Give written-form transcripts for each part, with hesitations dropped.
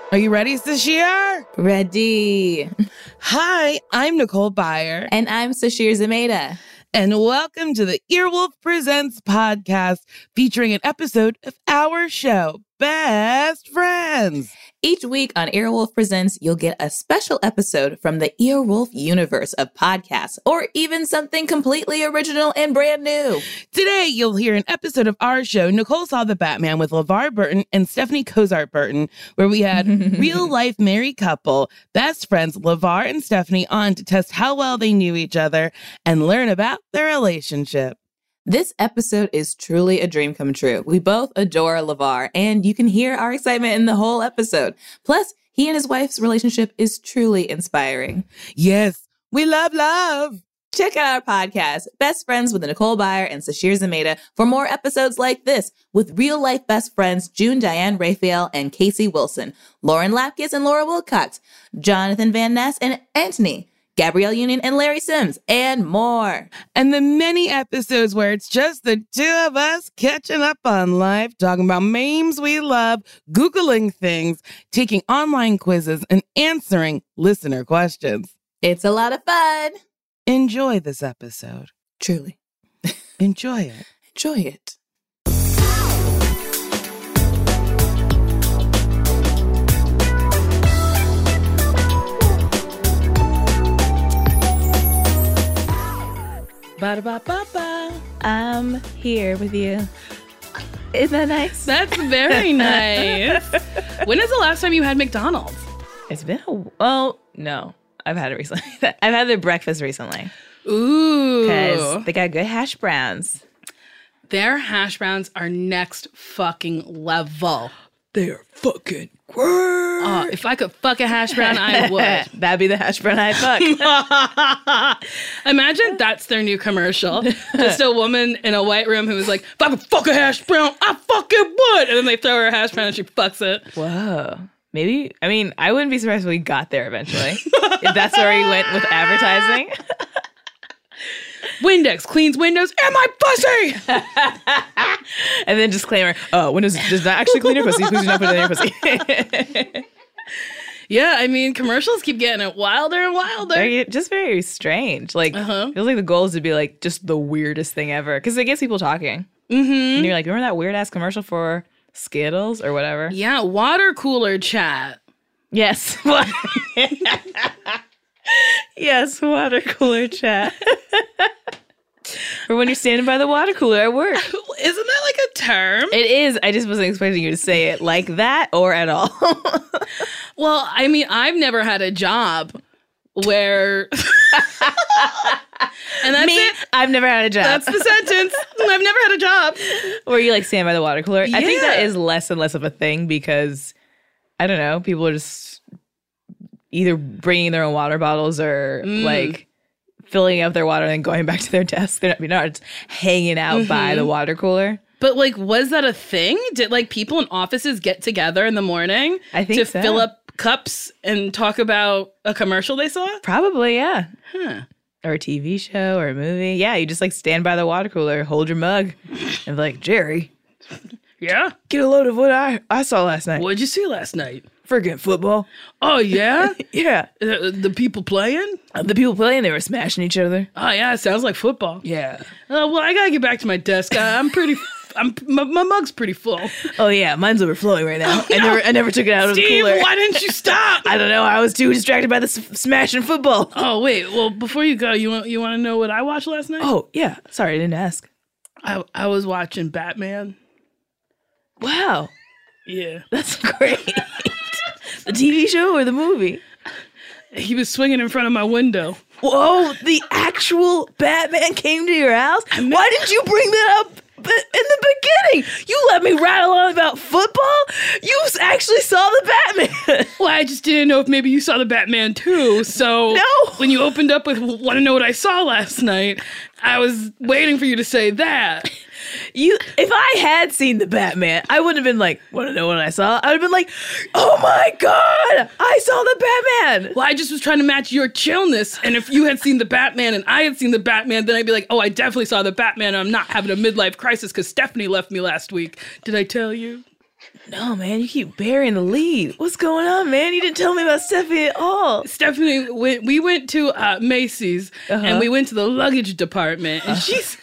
Are you ready, Sashir? Ready. Hi, I'm Nicole Byer. And I'm Sashir Zameda. And welcome to the Earwolf Presents podcast, featuring an episode of our show, Best Friends. Each week on Earwolf Presents, you'll get a special episode from the Earwolf universe of podcasts, or even something completely original and brand new. Today, you'll hear an episode of our show, Nicole Saw the Batman, with LeVar Burton and Stephanie Cozart Burton, where we had real-life married couple, best friends LeVar and Stephanie, on to test how well they knew each other and learn about their relationship. This episode is truly a dream come true. We both adore LeVar, and you can hear our excitement in the whole episode. Plus, he and his wife's relationship is truly inspiring. Yes, we love love. Check out our podcast, Best Friends with Nicole Byer and Sashir Zameda, for more episodes like this with real-life best friends June Diane Raphael and Casey Wilson, Lauren Lapkus and Laura Wilcox, Jonathan Van Ness and Anthony, Gabrielle Union and Larry Sims, and more. And the many episodes where it's just the two of us catching up on life, talking about memes we love, Googling things, taking online quizzes, and answering listener questions. It's a lot of fun. Enjoy this episode. Truly. Enjoy it. Enjoy it. Ba-da-ba-ba-ba. I'm here with you. Isn't that nice? That's very nice. When is the last time you had McDonald's? It's been no. I've had it recently. I've had their breakfast recently. Ooh. Because they got good hash browns. Their hash browns are next fucking level. They're fucking great. If I could fuck a hash brown, I would. That'd be the hash brown I'd fuck. Imagine that's their new commercial. Just a woman in a white room who was like, if I could fuck a hash brown, I fucking would. And then they throw her a hash brown and she fucks it. Whoa. Maybe, I wouldn't be surprised if we got there eventually. If that's where we went with advertising. Windex cleans windows and my pussy! And then disclaimer, Windows does not actually clean your pussy. Please do not put it in your pussy. Yeah, commercials keep getting it wilder and wilder. They're just very strange. Like, feels like the goal is to be like just the weirdest thing ever. Because it gets people talking. Mm-hmm. And you're like, remember that weird ass commercial for Skittles or whatever? Yeah, water cooler chat. Yes. Yes, water cooler chat. Or when you're standing by the water cooler at work. Isn't that like a term? It is. I just wasn't expecting you to say it like that or at all. Well, I've never had a job where... And that's it. I've never had a job. That's the sentence. I've never had a job. Where you like stand by the water cooler. Yeah. I think that is less and less of a thing because, I don't know, people are just either bringing their own water bottles or like filling up their water and then going back to their desk. They're not just hanging out by the water cooler. But like, was that a thing? Did like people in offices get together in the morning to fill up cups and talk about a commercial they saw? Probably, yeah. Huh. Or a TV show or a movie. Yeah, you just like stand by the water cooler, hold your mug, and be like, Jerry, Yeah? get a load of what I saw last night. What'd you see last night? Friggin' football. Oh, yeah? Yeah. The people playing? The people playing, they were smashing each other. Oh, yeah, it sounds like football. Yeah. Well, I gotta get back to my desk. My mug's pretty full. Oh, yeah, mine's overflowing right now. I never took it out of the Steve, cooler. why didn't you stop? I don't know. I was too distracted by the smashing football. Oh, wait. Well, before you go, you want to know what I watched last night? Oh, yeah. Sorry, I didn't ask. I was watching Batman. Wow. Yeah. That's great. The TV show or the movie? He was swinging in front of my window. Whoa, the actual Batman came to your house? Why didn't you bring that up in the beginning? You let me rattle on about football? You actually saw the Batman. Well, I just didn't know if maybe you saw the Batman too. So No. when you opened up with want to know what I saw last night, I was waiting for you to say that. If I had seen the Batman, I wouldn't have been like, want to know what I saw? I would have been like, oh my God, I saw the Batman. Well, I just was trying to match your chillness. And if you had seen the Batman and I had seen the Batman, then I'd be like, oh, I definitely saw the Batman. And I'm not having a midlife crisis because Stephanie left me last week. Did I tell you? No, man, you keep burying the lead. What's going on, man? You didn't tell me about Stephanie at all. Stephanie, we went to Macy's and we went to the luggage department, and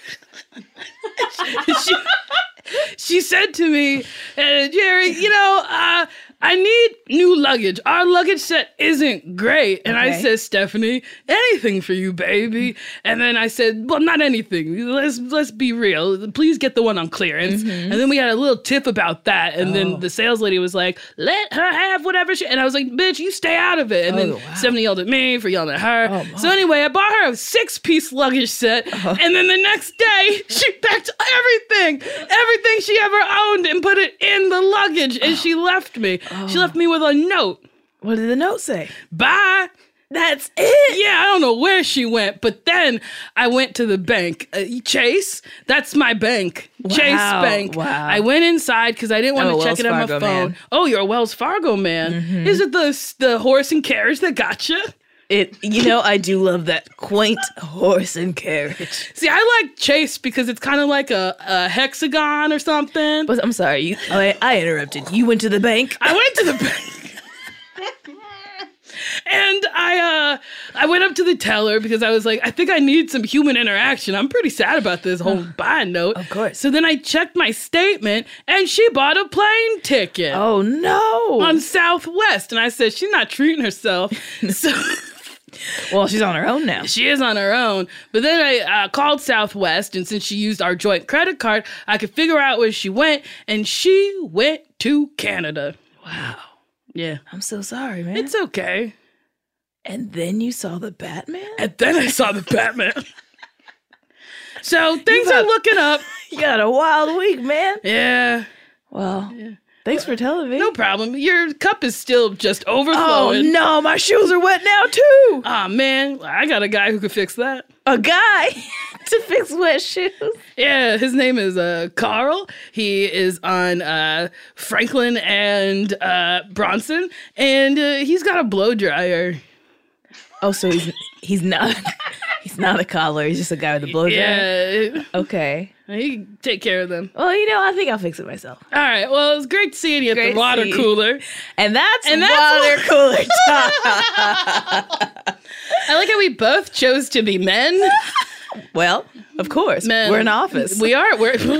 she said to me, Jerry, I need new luggage. Our luggage set isn't great. And I said, Stephanie, anything for you, baby. And then I said, well, not anything. Let's be real. Please get the one on clearance. And then we had a little tip about that. And then the sales lady was like, let her have whatever she... And I was like, bitch, you stay out of it. And then Stephanie yelled at me for yelling at her. So anyway, I bought her a 6-piece luggage set. And then the next day, she packed everything she ever owned and put it in the luggage. And she left me. She left me with a note. What did the note say? Bye. That's it? Yeah, I don't know where she went, but then I went to the bank. Chase, that's my bank. Chase Bank. Wow. I went inside because I didn't want to check it on my phone. Man. Oh, you're a Wells Fargo man. Is it the horse and carriage that got you? I do love that quaint horse and carriage. See, I like Chase because it's kind of like a hexagon or something. But I'm sorry, I interrupted. You went to the bank? I went to the bank. And I went up to the teller because I was like, I think I need some human interaction. I'm pretty sad about this whole buy note. Of course. So then I checked my statement and she bought a plane ticket. Oh, no. On Southwest. And I said, she's not treating herself. So... Well, she's on her own now. She is on her own. But then I called Southwest, and since she used our joint credit card, I could figure out where she went, and she went to Canada. Wow. Yeah. I'm so sorry, man. It's okay. And then you saw the Batman? And then I saw the Batman. So things are looking up. You got a wild week, man. Yeah. Well... Yeah. Thanks for telling me. No problem. Your cup is still just overflowing. Oh, no. My shoes are wet now, too. Oh, man. I got a guy who could fix that. A guy to fix wet shoes? Yeah, his name is Carl. He is on Franklin and Bronson, and he's got a blow dryer. Oh, so he's not he's not a cobbler. He's just a guy with a blow dryer? Yeah. Okay. He can take care of them. Well, I think I'll fix it myself. All right. Well, it was great seeing you at the water cooler. And that's water cooler time. I like how we both chose to be men. Well, of course. Men. We're in office. We are.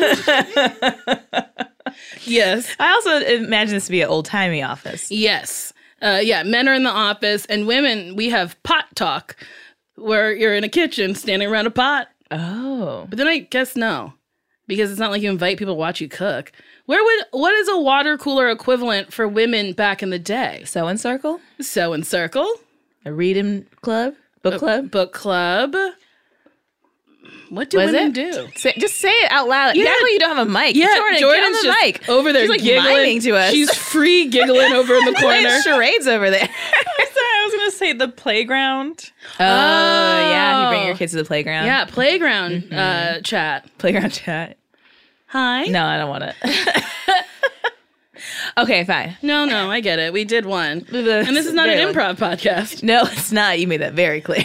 Yes. I also imagine this to be an old-timey office. Yes. Men are in the office, and women, we have pot talk, where you're in a kitchen standing around a pot. Oh. But then I guess no, because it's not like you invite people to watch you cook. What is a water cooler equivalent for women back in the day? Sewing circle? Sewing circle. A reading club? Book club? Book club. What do women do? Just say it out loud. Yeah. You don't have a mic. Yeah, Jordan's on the just mic. Over there. She's like giggling miming to us. She's free giggling over in the corner. Charades over there. I was going to say the playground. Oh, yeah. You bring your kids to the playground. Yeah, playground chat. Playground chat. Hi. No, I don't want it. Okay, fine. No, I get it. We did one. And this is not an improv podcast. No, it's not. You made that very clear.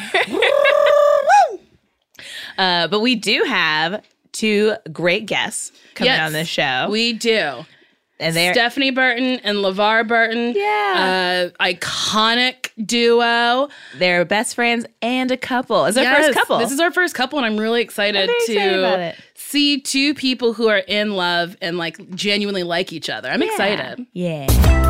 But we do have 2 great guests coming on this show. We do. And they're Stephanie Burton and LeVar Burton. Yeah. Iconic duo. They're best friends and a couple. It's our first couple. This is our first couple, and I'm really excited to see 2 people who are in love and like genuinely like each other. I'm excited. Yeah.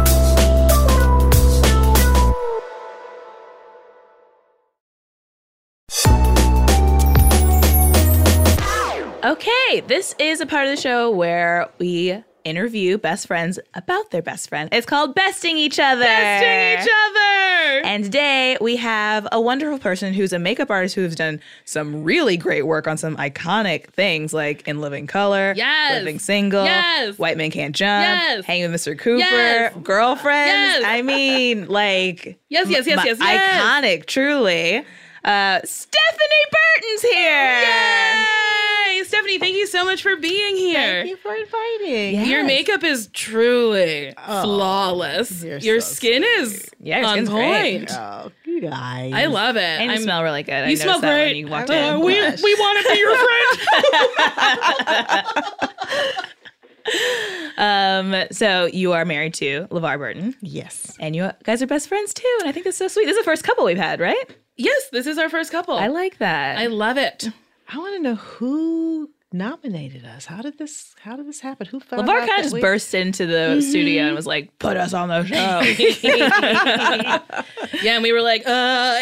Okay, this is a part of the show where we interview best friends about their best friend. It's called Besting Each Other. Besting each other. And today we have a wonderful person who's a makeup artist who has done some really great work on some iconic things like In Living Color, Living Single, White Men Can't Jump, Hanging with Mr. Cooper, Girlfriends. I mean, like... Yes. Iconic, truly. Stephanie Burton's here. Yay! Stephanie, thank you so much for being here. Thank you for inviting. Yes. Your makeup is truly flawless. Your skin is on point. Great. Oh, you guys. I love it. And you smell really good. You smell great. When you walked in. We want to be your friend. So you are married to LeVar Burton. Yes. And you guys are best friends too. And I think that's so sweet. This is the first couple we've had, right? Yes, this is our first couple. I like that. I love it. I want to know who nominated us. How did this happen? Who found LeVar out kind of just burst into the studio and was like, put us on the show. Yeah, and we were like,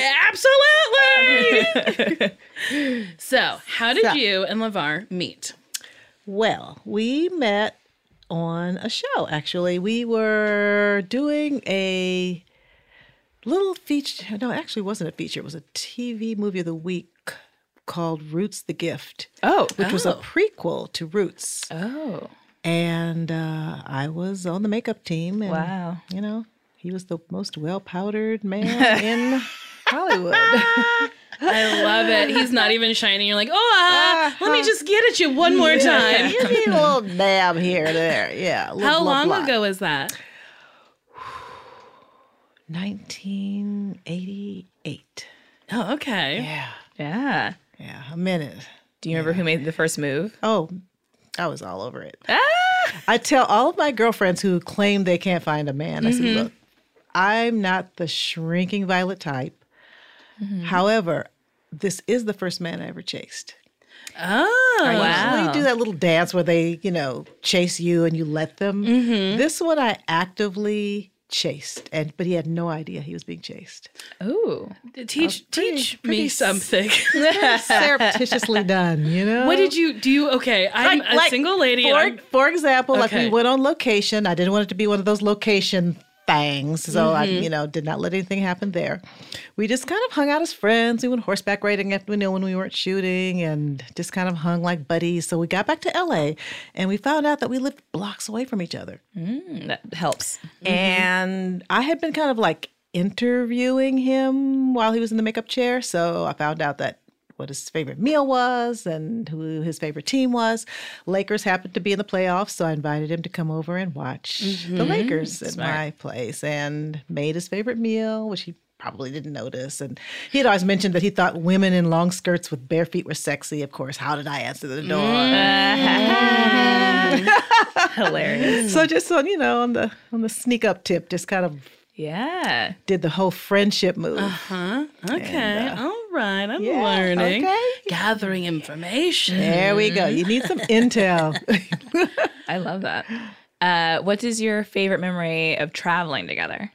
absolutely. So, how did you and LeVar meet? Well, we met on a show, actually. We were doing a little feature. No, it actually wasn't a feature. It was a TV movie of the week called Roots the Gift. Which was a prequel to Roots. Oh. And I was on the makeup team. And, wow. You know, he was the most well-powdered man in Hollywood. I love it. He's not even shining. You're like, let me just get at you one more time. You need a little dab here or there. Yeah. How long ago was that? 1988. Oh, okay. Yeah. Yeah. Yeah, a minute. Do you remember who made the first move? Oh, I was all over it. I tell all of my girlfriends who claim they can't find a man, I said, look, I'm not the shrinking violet type. However, this is the first man I ever chased. Oh, I usually do that little dance where they, chase you and you let them. This one I actively chased, but he had no idea he was being chased. Ooh. Teach me something. Surreptitiously done, What did you do? Okay, I'm a single lady. For example, like we went on location. I didn't want it to be one of those location things, so I, did not let anything happen there. We just kind of hung out as friends. We went horseback riding when we weren't shooting, and just kind of hung like buddies. So we got back to LA, and we found out that we lived blocks away from each other. That helps. And I had been kind of like interviewing him while he was in the makeup chair, so I found out that what his favorite meal was and who his favorite team was. Lakers happened to be in the playoffs, so I invited him to come over and watch the Lakers at my place and made his favorite meal, which he probably didn't notice. And he had always mentioned that he thought women in long skirts with bare feet were sexy. Of course, how did I answer the door? Hilarious. So just on the sneak up tip, just kind of did the whole friendship move. Okay. And, all right. I'm learning. Okay. Gathering information. There we go. You need some intel. I love that. What is your favorite memory of traveling together?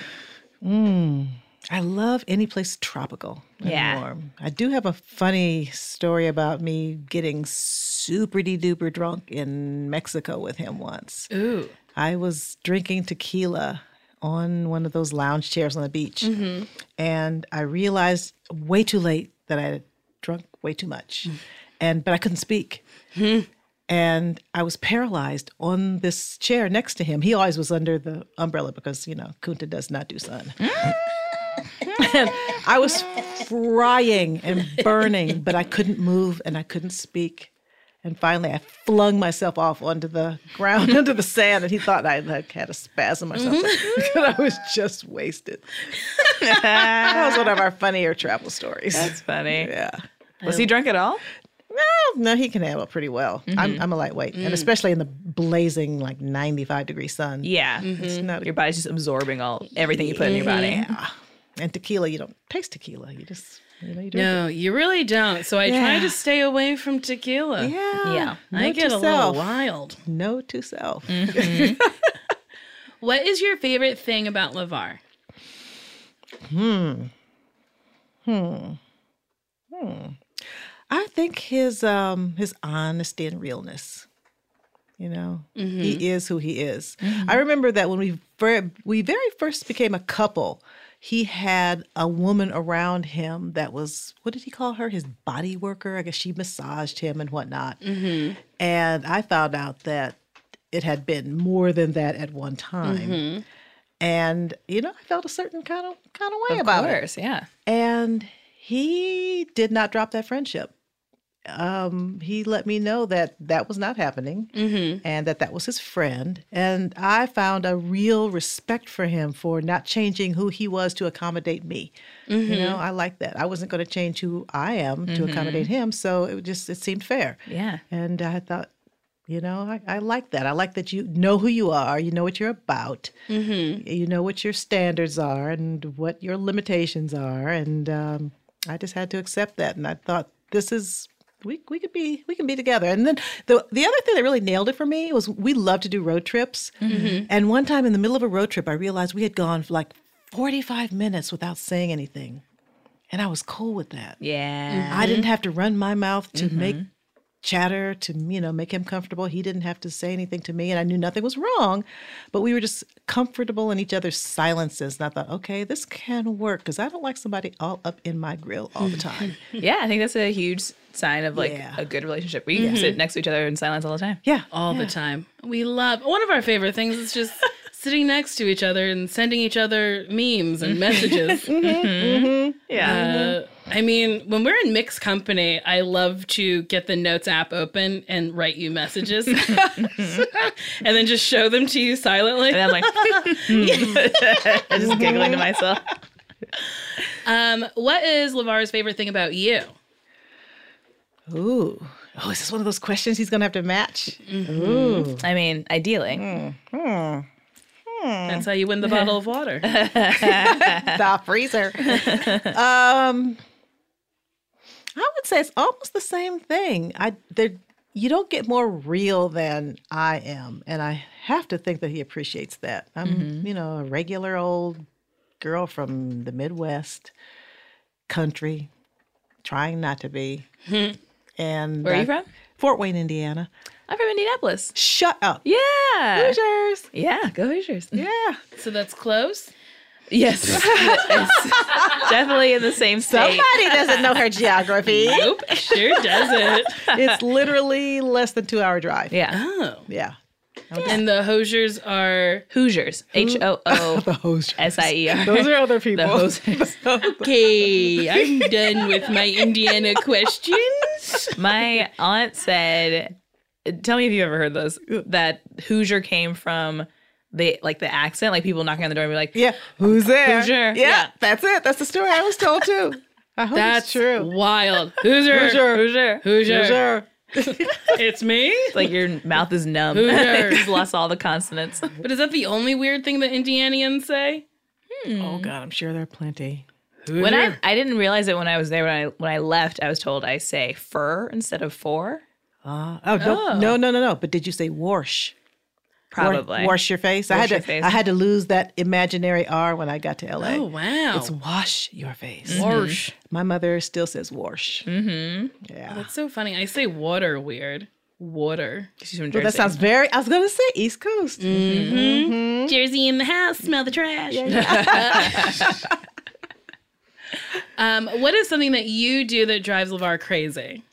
I love any place tropical and warm. I do have a funny story about me getting super-duper drunk in Mexico with him once. Ooh. I was drinking tequila on one of those lounge chairs on the beach. And I realized way too late that I had drunk way too much. But I couldn't speak. And I was paralyzed on this chair next to him. He always was under the umbrella because, Kunta does not do sun. And I was frying and burning, but I couldn't move and I couldn't speak. And finally, I flung myself off onto the ground, into the sand, and he thought I had a spasm or something. I was just wasted. That was one of our funnier travel stories. That's funny. Yeah. Was he drunk at all? No, he can handle it pretty well. I'm a lightweight, and especially in the blazing 95-degree sun. Yeah. It's not Your body's just absorbing everything you put in your body. Yeah. And tequila, you don't taste tequila. You just... you drink No, you really don't. So I try to stay away from tequila. Yeah. I get a little wild. Note to self. What is your favorite thing about LeVar? I think his honesty and realness. He is who he is. I remember that when we very first became a couple, he had a woman around him that was, what did he call her? His body worker. I guess she massaged him and whatnot. And I found out that it had been more than that at one time. And, I felt a certain kind of way about it. Of course, yeah. And he did not drop that friendship. He let me know that was not happening and that was his friend. And I found a real respect for him for not changing who he was to accommodate me. I like that. I wasn't going to change who I am to accommodate him. So it seemed fair. Yeah. And I thought You know, I like that. I like that you know who you are. You know what you're about. You know what your standards are and what your limitations are. And I just had to accept that. And I thought, this is, we can be together. And then the other thing that really nailed it for me was we love to do road trips. And one time in the middle of a road trip, I realized we had gone for like 45 minutes without saying anything. And I was cool with that. Yeah. I didn't have to run my mouth to make chatter to, make him comfortable. He didn't have to say anything to me, and I knew nothing was wrong, but we were just comfortable in each other's silences. And I thought, okay, this can work, because I don't like somebody all up in my grill all the time. Yeah, I think that's a huge sign of like a good relationship. We sit next to each other in silence all the time. Yeah. All the time. We love, one of our favorite things is just sitting next to each other and sending each other memes and messages. Yeah. I mean, when we're in mixed company, I love to get the Notes app open and write you messages and then just show them to you silently. And I'm like, I'm just giggling to myself. What is LeVar's favorite thing about you? Ooh. Oh, is this one of those questions he's going to have to match? Ooh. I mean, ideally. That's how you win the bottle of water. The freezer. I would say it's almost the same thing. You don't get more real than I am, and I have to think that he appreciates that. I'm, a regular old girl from the Midwest, country, trying not to be. And Where are you from? Fort Wayne, Indiana. I'm from Indianapolis. Shut up. Yeah. Hoosiers. Yeah, go Hoosiers. Yeah. So that's close? Yes. It's definitely in the same state. Somebody doesn't know her geography. Nope, sure doesn't. It's literally less than 2-hour drive. Yeah. Oh. Yeah. And the Hoosiers are... Hoosiers. HOOSIER. The Hoosiers. Those are other people. The Hoosiers. Okay, I'm done with my Indiana questions. My aunt said, tell me if you've ever heard those, that Hoosier came from the accent, like people knocking on the door and be like, yeah, who's there? Hoosier. Yeah, that's it. That's the story I was told too. I hope That's it's true. wild. Hoosier. Hoosier. It's me? It's like your mouth is numb. Hoosier. You've lost all the consonants. But is that the only weird thing that Indianians say? Oh God, I'm sure there are plenty. Hoosier. When I didn't realize it when I was there. When I left, I was told I say fur instead of for. No. But did you say wash? Probably. Wash your face. I had to lose that imaginary R when I got to LA. Oh, wow. It's wash your face. Wash. My mother still says wash. Mm-hmm. Yeah. That's so funny. I say water weird. Water. She's from Jersey. Well, that sounds I was going to say East Coast. Mm-hmm. Jersey in the house. Smell the trash. What is something that you do that drives LeVar crazy?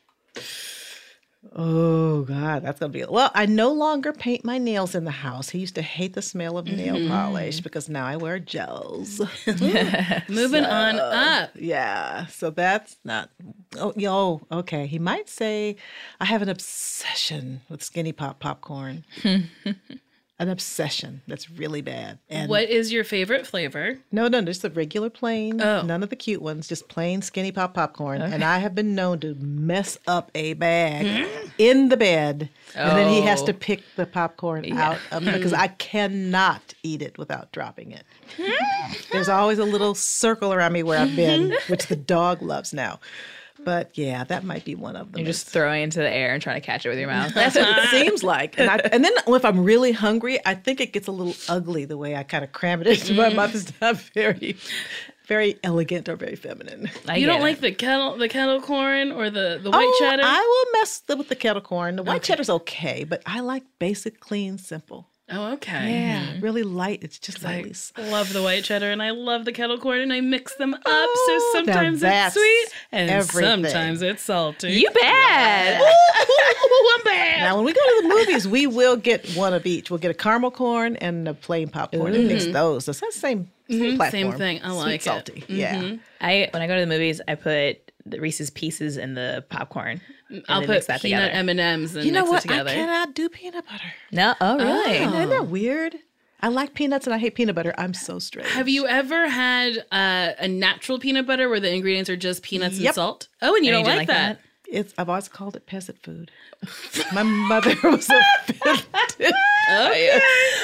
Oh, God, that's going to be... Well, I no longer paint my nails in the house. He used to hate the smell of nail polish because now I wear gels. Moving on up. Yeah, so that's not... Oh, okay. He might say, I have an obsession with Skinny Pop popcorn. An obsession that's really bad. And what is your favorite flavor? No, just the regular plain. None of the cute ones, just plain Skinny Pop popcorn. Okay. And I have been known to mess up a bag in the bed. And then he has to pick the popcorn out because I cannot eat it without dropping it. There's always a little circle around me where I've been, which the dog loves now. But yeah, that might be one of them. You're just throwing it into the air and trying to catch it with your mouth. That's what it seems like. And then if I'm really hungry, I think it gets a little ugly the way I kind of cram it into my mouth. It's not very, very elegant or very feminine. You don't like the kettle corn or the white cheddar? I will mess with the kettle corn. The white cheddar's okay, but I like basic, clean, simple. Oh, okay. Yeah, really light. It's just lightly. I love the white cheddar and I love the kettle corn and I mix them up. So sometimes it's sweet and sometimes it's salty. You bad. I'm bad. Now, when we go to the movies, we will get one of each. We'll get a caramel corn and a plain popcorn and mix those. So it's the same platform. Same thing. I like Sweet, salty. it. Yeah. When I go to the movies, I put the Reese's Pieces in the popcorn. I'll put peanut M&Ms and mix it together. I cannot do peanut butter. No? Oh, really? Isn't that weird? I like peanuts and I hate peanut butter. I'm so strange. Have you ever had a natural peanut butter where the ingredients are just peanuts and salt? Oh, and you don't like that? I've always called it peasant food. My mother was offended. Okay.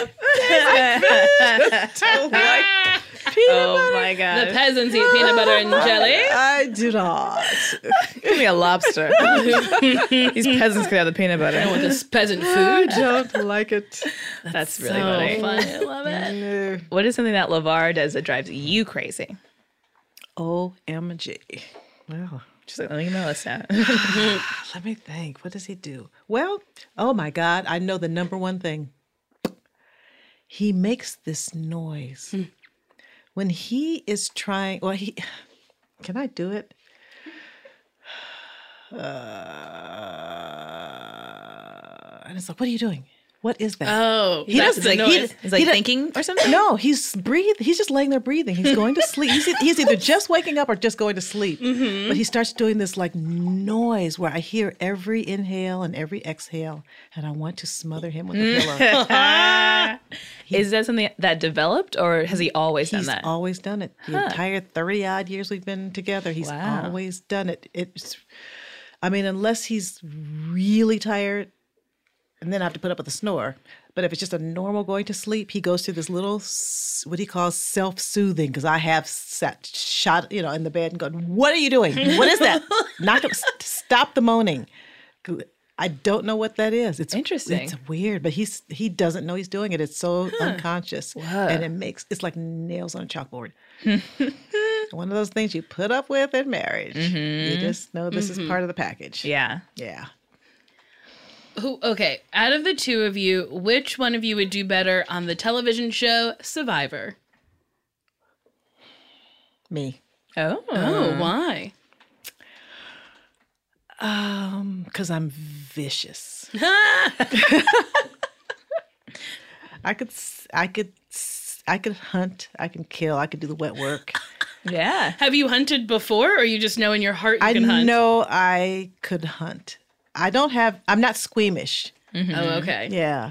Don't like peanut butter. My God. The peasants eat peanut butter and jelly. I do not. Give me a lobster. These peasants could have the peanut butter. I want this peasant I food. don't like it. That's really funny. I love it. No. What is something that LeVar does that drives you crazy? OMG. Well, Just like, let me know this out. let me think. What does he do? Well, oh my God, I know the number one thing. He makes this noise. When he is trying, can I do it? And it's like, what are you doing? What is that? Oh, He that's doesn't- the he- noise. He's like thinking or something? No, he's just laying there breathing. He's going to sleep. He's either just waking up or just going to sleep. But he starts doing this like noise where I hear every inhale and every exhale, and I want to smother him with a pillow. Is that something that developed or has he always done He's that? always done it. The entire 30-odd years we've been together, he's Wow. always done it. Unless he's really tired, and then I have to put up with a snore. But if it's just a normal going to sleep, he goes through this little, what he calls self-soothing, because I have shot, in the bed and gone, what are you doing? What is that? Stop the moaning. I don't know what that is. It's Interesting. It's weird, but he doesn't know he's doing it. It's so unconscious, and it's like nails on a chalkboard. One of those things you put up with in marriage. You just know this is part of the package. Yeah. Yeah. Okay, out of the two of you, which one of you would do better on the television show Survivor? Me. Oh. Oh, why? Because I'm vicious. I could hunt. I can kill. I could do the wet work. Yeah. Have you hunted before, or you just know in your heart you I can hunt? know I could hunt. I'm not squeamish. Oh, okay. Yeah.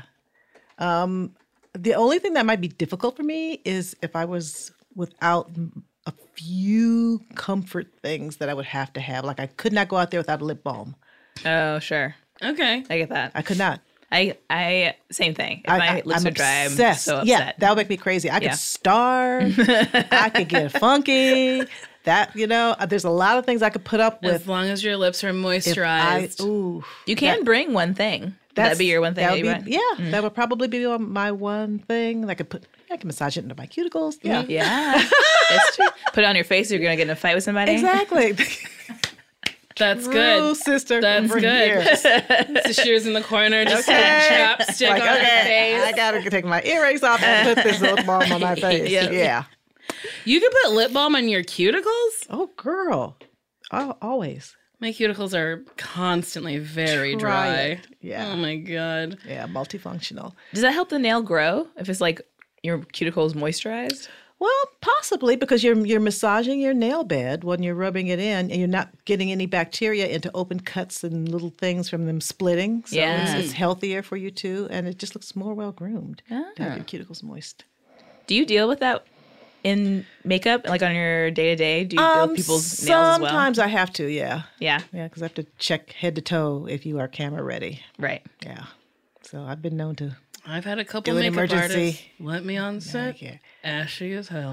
The only thing that might be difficult for me is if I was without a few comfort things that I would have to have. Like I could not go out there without a lip balm. Oh, sure. Okay. I get that. I could not. I same thing. If my lips I'm are dry, I'm obsessed. so upset. Yeah, that would make me crazy. I could starve. I could get funky. There's a lot of things I could put up with. As long as your lips are if moisturized. You can bring one thing. That'd be your one thing. That would probably be my one thing. I can massage it into my cuticles. Yeah, Yeah. It's true. Put it on your face if you're going to get in a fight with somebody. exactly. That's True, good. sister. That's over good. here. So she was in the corner, just Okay. a chapstick Like, on her okay, face. I gotta take my earrings off and put this lip balm on my face. Yep. Yeah. You can put lip balm on your cuticles? Oh, girl. Oh, always. My cuticles are constantly very Try dry. it. Yeah. Oh my God. Yeah, multifunctional. Does that help the nail grow if it's like your cuticle is moisturized? Well, possibly because you're massaging your nail bed when you're rubbing it in, and you're not getting any bacteria into open cuts and little things from them splitting. So it's healthier for you too, and it just looks more well groomed to have your cuticles moist. Do you deal with that in makeup, like on your day to day? Do you deal with people's nails as well? Sometimes I have to, yeah, Yeah. because I have to check head to toe if you are camera ready. Right. Yeah, so I've been known to. I've had a couple Do an makeup emergency. artists let me on set. Okay. Ashy as hell.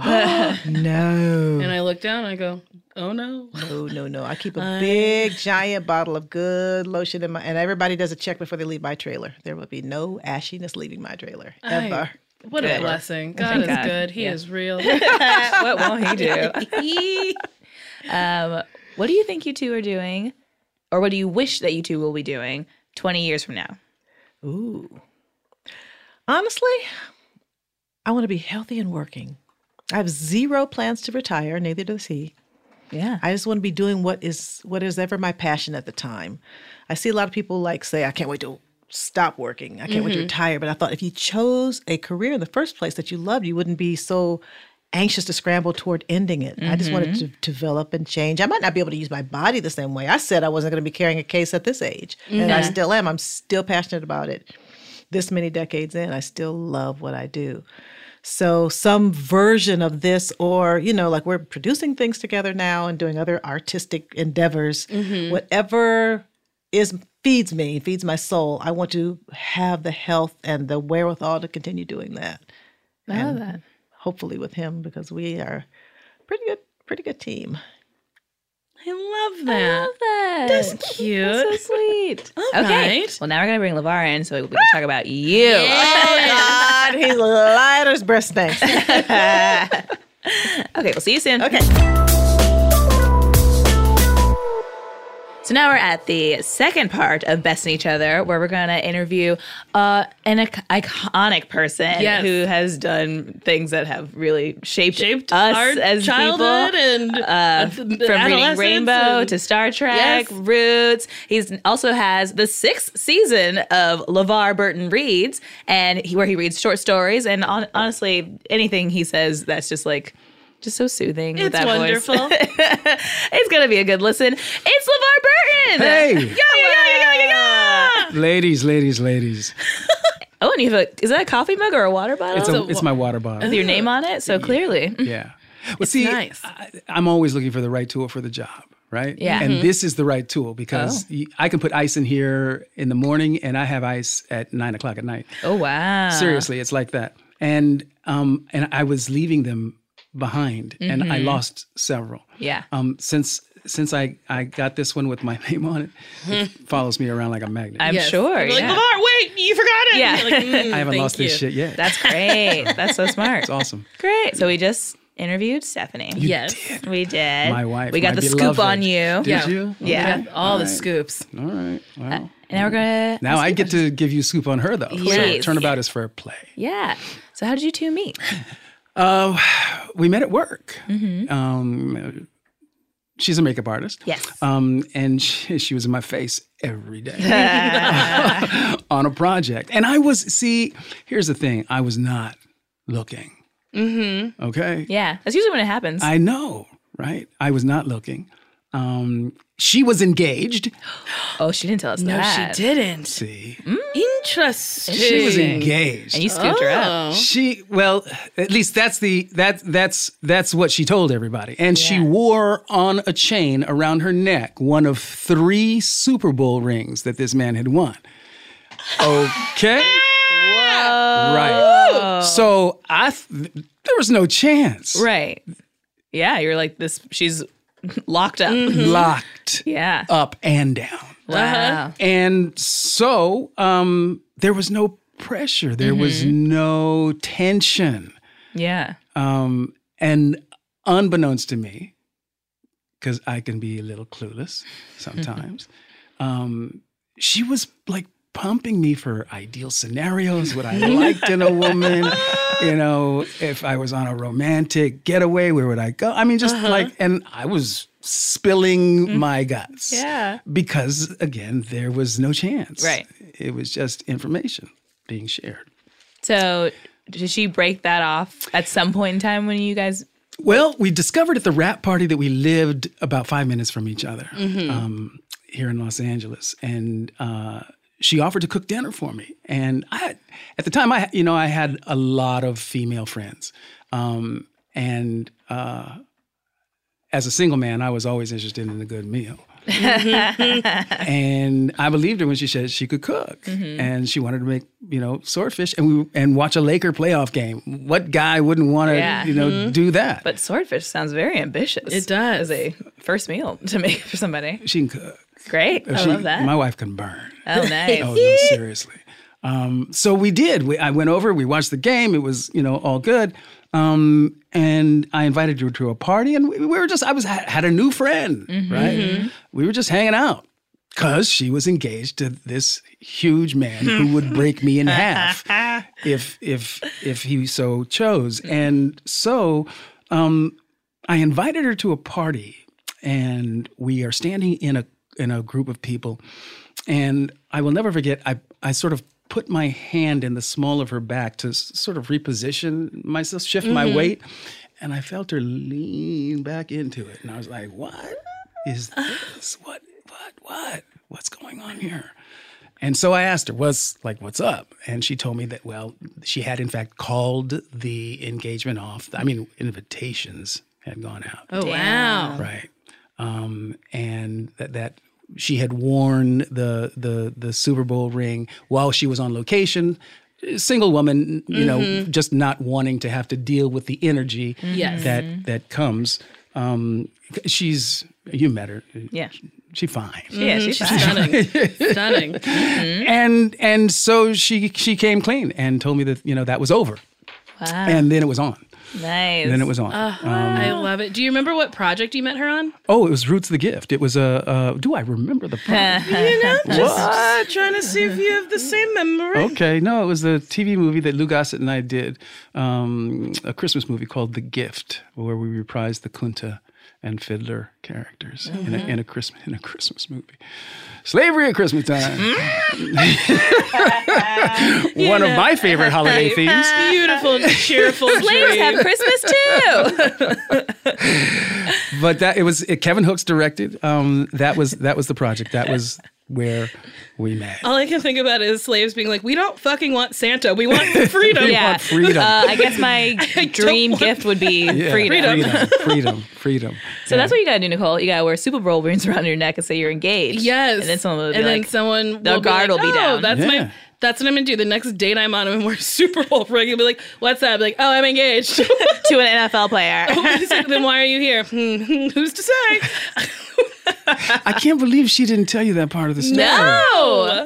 No. And I look down and I go, oh no. No. I keep a big, giant bottle of good lotion in and everybody does a check before they leave my trailer. There will be no ashiness leaving my trailer, ever. What a Good. blessing. God Thank is God. good. He is real. What won't he do? What do you think you two are doing, or what do you wish that you two will be doing 20 years from now? Ooh. Honestly, I want to be healthy and working. I have zero plans to retire, neither does he. Yeah. I just want to be doing what is ever my passion at the time. I see a lot of people say, I can't wait to stop working. I can't wait to retire. But I thought if you chose a career in the first place that you loved, you wouldn't be so anxious to scramble toward ending it. I just wanted to develop and change. I might not be able to use my body the same way. I said I wasn't going to be carrying a case at this age. And I still am. I'm still passionate about it. This many decades in, I still love what I do. So some version of this, or, like we're producing things together now and doing other artistic endeavors, whatever feeds me, feeds my soul, I want to have the health and the wherewithal to continue doing that. I love that. Hopefully with him, because we are pretty good team. I love that. That's cute. That's so sweet. Okay. Well, now we're going to bring LeVar in so we can talk about you. Oh, God. He's light as breast stinks. Okay, we'll see you soon. Okay. So now we're at the second part of Best in Each Other, where we're going to interview an iconic person who has done things that have really shaped us our as childhood people. And from reading Rainbow to Star Trek, Roots. He's also has the 6th season of LeVar Burton Reads, and where he reads short stories. And honestly, anything he says that's just so soothing. It's with that wonderful. Voice. It's going to be a good listen. It's LeVar Burton. Hey. Yeah. Ladies. Oh, and is that a coffee mug or a water bottle? It's my water bottle. With your name on it? So clearly. Yeah. Well, see, nice. I'm always looking for the right tool for the job, right? Yeah. And this is the right tool because I can put ice in here in the morning and I have ice at 9:00 at night. Oh, wow. Seriously, it's like that. And I was leaving them behind and I lost several. Yeah. Since I got this one with my name on it, it follows me around like a magnet. I'm sure. Like, yeah. LeVar, wait, you forgot it. Yeah. You're like, I haven't lost this shit yet. That's great. That's so smart. It's awesome. Great. So we just interviewed Stephanie. Yes. We did. My wife. We got my the scoop beloved. on you. Did you? Yeah. We got all the scoops. All right. Well. And now we're going to... Now I get to give you a scoop on her, though. Yes. So turnabout is fair play. Yeah. So how did you two meet? We met at work. Mm-hmm. She's a makeup artist. Yes. And she was in my face every day on a project. And here's the thing. I was not looking. Mm-hmm. Okay? Yeah. That's usually when it happens. I know, right? I was not looking. She was engaged. Oh, she didn't tell us No, that. she didn't. See? Interesting. She was engaged. And you scooped her up. At least that's what she told everybody. And she wore on a chain around her neck one of 3 Super Bowl rings that this man had won. Okay? Whoa. Right. So there was no chance. Right. Yeah, you're like this. She's locked up. Locked Yeah. up and down. Wow. And so there was no pressure. There was no tension. Yeah. And unbeknownst to me, because I can be a little clueless sometimes, she was like pumping me for ideal scenarios, what I liked in a woman. If I was on a romantic getaway, where would I go? I mean, just and I was spilling my guts. Yeah. Because, again, there was no chance. Right. It was just information being shared. So did she break that off at some point in time when you guys... Well, we discovered at the wrap party that we lived about 5 minutes from each other here in Los Angeles. And she offered to cook dinner for me. And at the time, I had a lot of female friends. As a single man, I was always interested in a good meal. And I believed her when she said she could cook. And she wanted to make, swordfish and watch a Laker playoff game. What guy wouldn't want to, do that? But swordfish sounds very ambitious. It does. As a first meal to make for somebody. She can cook. Great. I love that. My wife can burn. Oh, nice. Oh, no, seriously. So we did. I went over, we watched the game. It was, all good. And I invited her to a party, and we were just, had a new friend, right? We were just hanging out because she was engaged to this huge man who would break me in half if he so chose. And so I invited her to a party, and we are standing in a group of people, and I will never forget, I sort of put my hand in the small of her back to sort of reposition myself, shift my weight, and I felt her lean back into it. And I was like, what is this? What's going on here? And so I asked her, what's up? And she told me that, well, she had in fact called the engagement off. I mean, invitations had gone out. Oh, wow. Right. And that she had worn the Super Bowl ring while she was on location. Single woman, you know, just not wanting to have to deal with the energy that comes. You met her. Yeah. She's fine. Yeah, she's stunning. Stunning. And so she came clean and told me that, you know, that was over. Wow. And then it was on. Nice. And then it was on. I love it. Do you remember what project you met her on? Oh, it was Roots the Gift. It was do I remember the project? You know, just trying to see if you have the same memory. Okay, no, it was the TV movie that Lou Gossett and I did, a Christmas movie called The Gift, where we reprised the Kunta and Fiddler characters in a Christmas movie. Slavery at Christmas time. One of my favorite holiday themes. Beautiful, cheerful Slaves have Christmas too. But Kevin Hooks directed. That was the project. That was where we met. All I can think about is slaves being like, we don't fucking want Santa. We want freedom. We want freedom. I guess my dream gift would be freedom. Freedom. So that's what you gotta do, Nicole. You gotta wear Super Bowl rings around your neck and say you're engaged. Yes. And then someone will be the guard will be down. Yeah. That's what I'm gonna do. The next date I'm on, I'm gonna wear a Super Bowl ring and be like, what's that? I'll be like, oh, I'm engaged. to an NFL player. Then why are you here? Who's to say? I can't believe she didn't tell you that part of the story. No.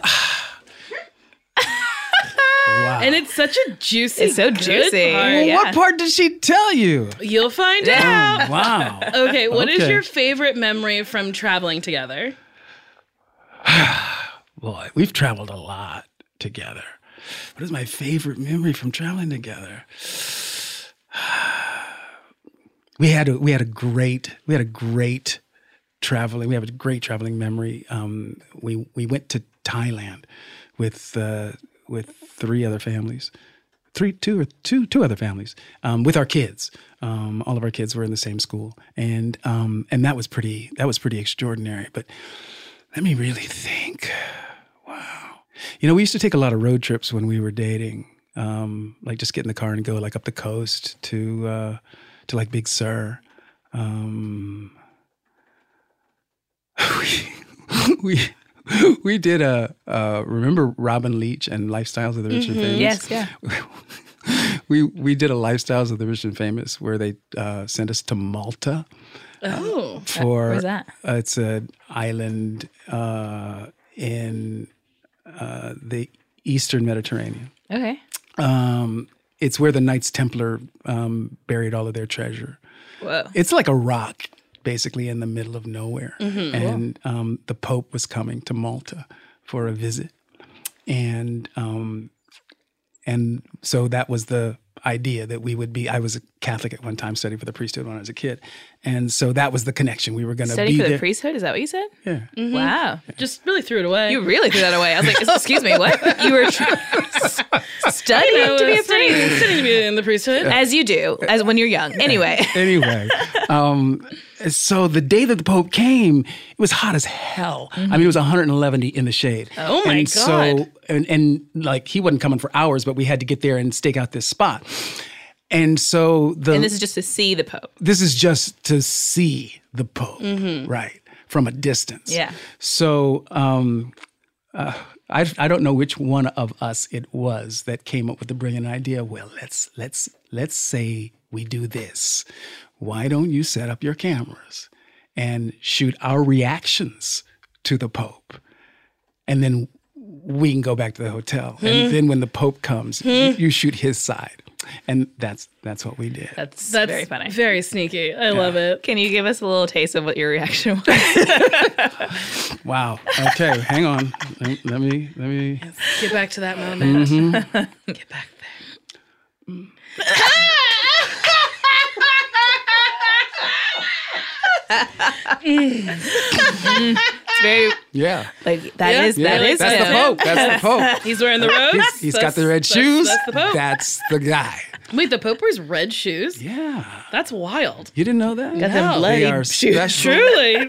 Wow. And it's such a juicy. It's so juicy. Part. Well, what part did she tell you? You'll find out. Wow. Okay, what is your favorite memory from traveling together? Boy, we've traveled a lot together. What is my favorite memory from traveling together? We had a great traveling. We have a great traveling memory. We went to Thailand with three other families, two other families, with our kids. All of our kids were in the same school, and that was pretty extraordinary. But let me really think. Wow, you know, we used to take a lot of road trips when we were dating, like just get in the car and go like up the coast to like Big Sur. We did remember Robin Leach and Lifestyles of the Rich and Famous? Yes, yeah. We did a Lifestyles of the Rich and Famous where they sent us to Malta. Oh, where's that? It's an island in the Eastern Mediterranean. Okay. It's where the Knights Templar buried all of their treasure. Whoa. It's like a rock, basically in the middle of nowhere. And the Pope was coming to Malta for a visit. And so that was the idea that we would be. I was a Catholic at one time, studying for the priesthood when I was a kid. And so that was the connection. We were going to be Studying for there. the priesthood? Is that what you said? Yeah. Mm-hmm. Wow. just really threw it away. You really threw that away. I was like, excuse me, what? You were studying to be a priest? Studying to be in the priesthood. As you do, as when you're young. Anyway. So the day that the Pope came, it was hot as hell. I mean, it was 111 in the shade. Oh my God. So, and like he wasn't coming for hours, but we had to get there and stake out this spot. And so And this is just to see the Pope. This is just to see the Pope, right, from a distance. Yeah. So I don't know which one of us it was that came up with the brilliant idea. Well, let's say we do this. Why don't you set up your cameras and shoot our reactions to the Pope, and then we can go back to the hotel. And then when the Pope comes, you shoot his side. And that's what we did. That's very funny. Very sneaky. I love it. Can you give us a little taste of what your reaction was? Wow. Okay, hang on. Let me Get back to that moment. Get back there. It's very like that is that's the Pope. That's the Pope. He's wearing the robes. He's got the red shoes. That's the Pope. That's the guy. Wait, the Pope wears red shoes? Yeah. That's wild. You didn't know that? Got them bloody They are shoes. special. Truly.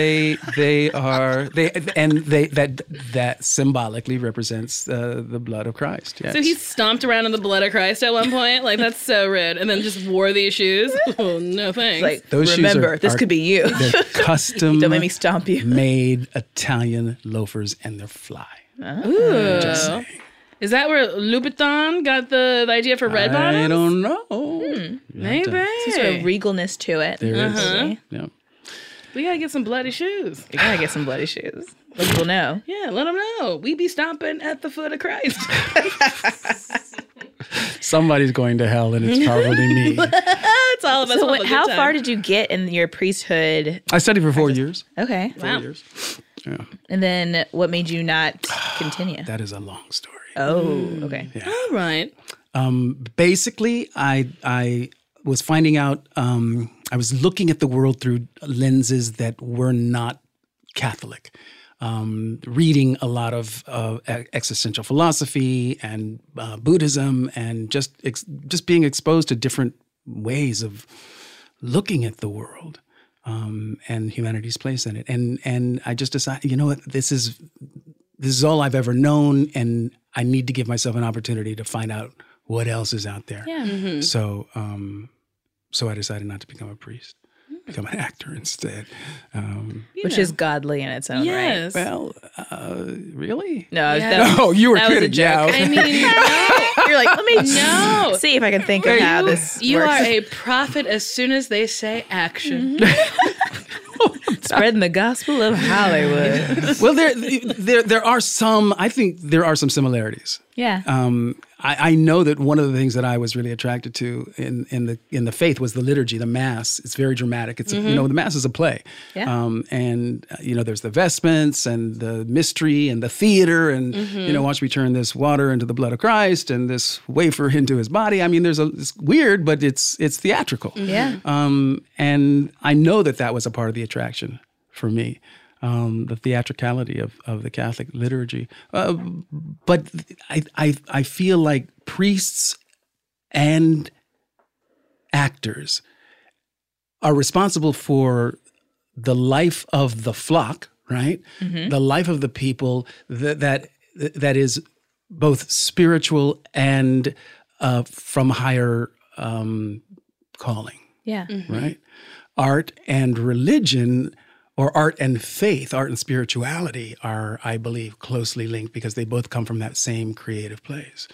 That symbolically represents the blood of Christ. Yes. So he stomped around in the blood of Christ at one point? Like, that's so rude. And then just wore these shoes? Oh, no thanks. Like, Those remember, shoes this could be you. They're custom Don't make me stomp you. made Italian loafers, and they're fly. Ooh. Just saying. Is that where Louboutin got the idea for red bottoms? I don't know. Maybe. Some sort of regalness to it. There is. Uh-huh. Yeah. We gotta get some bloody shoes. You gotta get some bloody shoes. Let people know. Yeah, let them know. We be stomping at the foot of Christ. Somebody's going to hell, and it's probably me. It's all of us. So how far did you get in your priesthood? I studied for 4 years. Okay. 4 years. Yeah. And then what made you not continue? That is a long story. Oh, okay. Yeah. All right. Basically, I was finding out, I was looking at the world through lenses that were not Catholic. Reading a lot of existential philosophy and Buddhism, and just being exposed to different ways of looking at the world and humanity's place in it. And I just decided, you know what, this is all I've ever known, and I need to give myself an opportunity to find out what else is out there. Yeah. Mm-hmm. So I decided not to become a priest, become an actor instead. Which is godly in its own right. Yes. Well, really? No, Yeah. Oh, you were that was a kidding. joke. Yeah. I mean, no. You're like, let me No. see if I can think of how this You works. are a prophet as soon as they say action. Spreading the gospel of Hollywood. Well, there are some. I think there are some similarities. Yeah. I know that one of the things that I was really attracted to in the faith was the liturgy, the mass. It's very dramatic. It's the mass is a play. Yeah. And there's the vestments and the mystery and the theater and watch me turn this water into the blood of Christ and this wafer into his body. I mean, it's weird, but it's theatrical. Yeah. And I know that was a part of the attraction for me. The theatricality of the Catholic liturgy. But I feel like priests and actors are responsible for the life of the flock, right? Mm-hmm. The life of the people that is both spiritual and from higher calling. Yeah. Mm-hmm. Right? Art and religion, or art and faith, art and spirituality are, I believe, closely linked because they both come from that same creative place.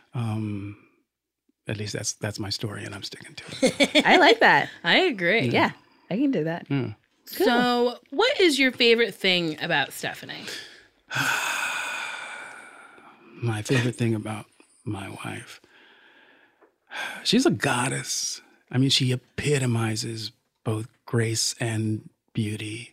At least that's my story, and I'm sticking to it. I like that. I agree. Yeah, I can do that. Yeah. Cool. So, what is your favorite thing about Stephanie? My favorite thing about my wife, she's a goddess. I mean, she epitomizes both grace and beauty.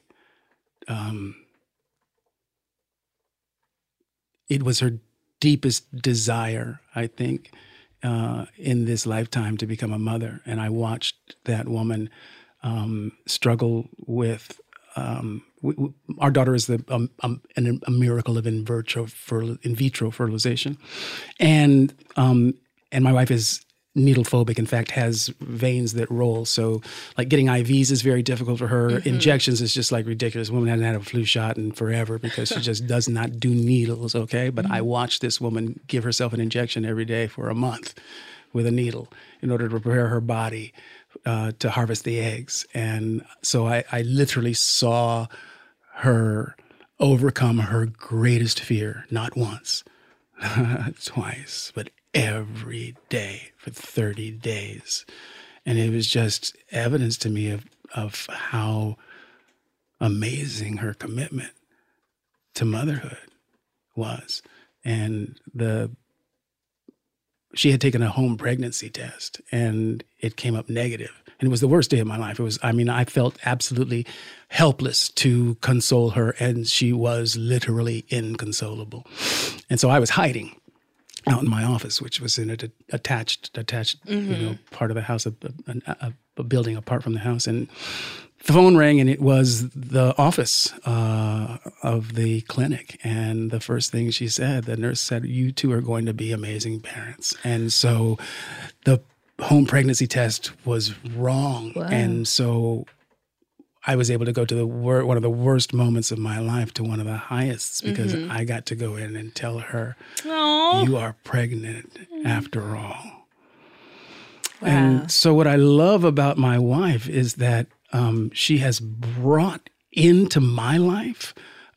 It was her deepest desire, I think, in this lifetime to become a mother. And I watched that woman struggle with, our daughter is a miracle of in vitro fertilization. And my wife is needle phobic, in fact, has veins that roll. So like getting IVs is very difficult for her. Mm-hmm. Injections is just like ridiculous. Woman hasn't had a flu shot in forever because she just does not do needles, okay? But I watched this woman give herself an injection every day for a month with a needle in order to prepare her body to harvest the eggs. And so I literally saw her overcome her greatest fear, not once, twice, but every day for 30 days. And it was just evidence to me of how amazing her commitment to motherhood was. And she had taken a home pregnancy test and it came up negative. And it was the worst day of my life. I felt absolutely helpless to console her, and she was literally inconsolable. And so I was hiding out in my office, which was in an attached, part of the house, a building apart from the house. And the phone rang, and it was the office of the clinic. And the first thing the nurse said, "You two are going to be amazing parents." And so the home pregnancy test was wrong. Wow. And so I was able to go to one of the worst moments of my life to one of the highest because I got to go in and tell her, you are pregnant after all. Wow. And so what I love about my wife is that she has brought into my life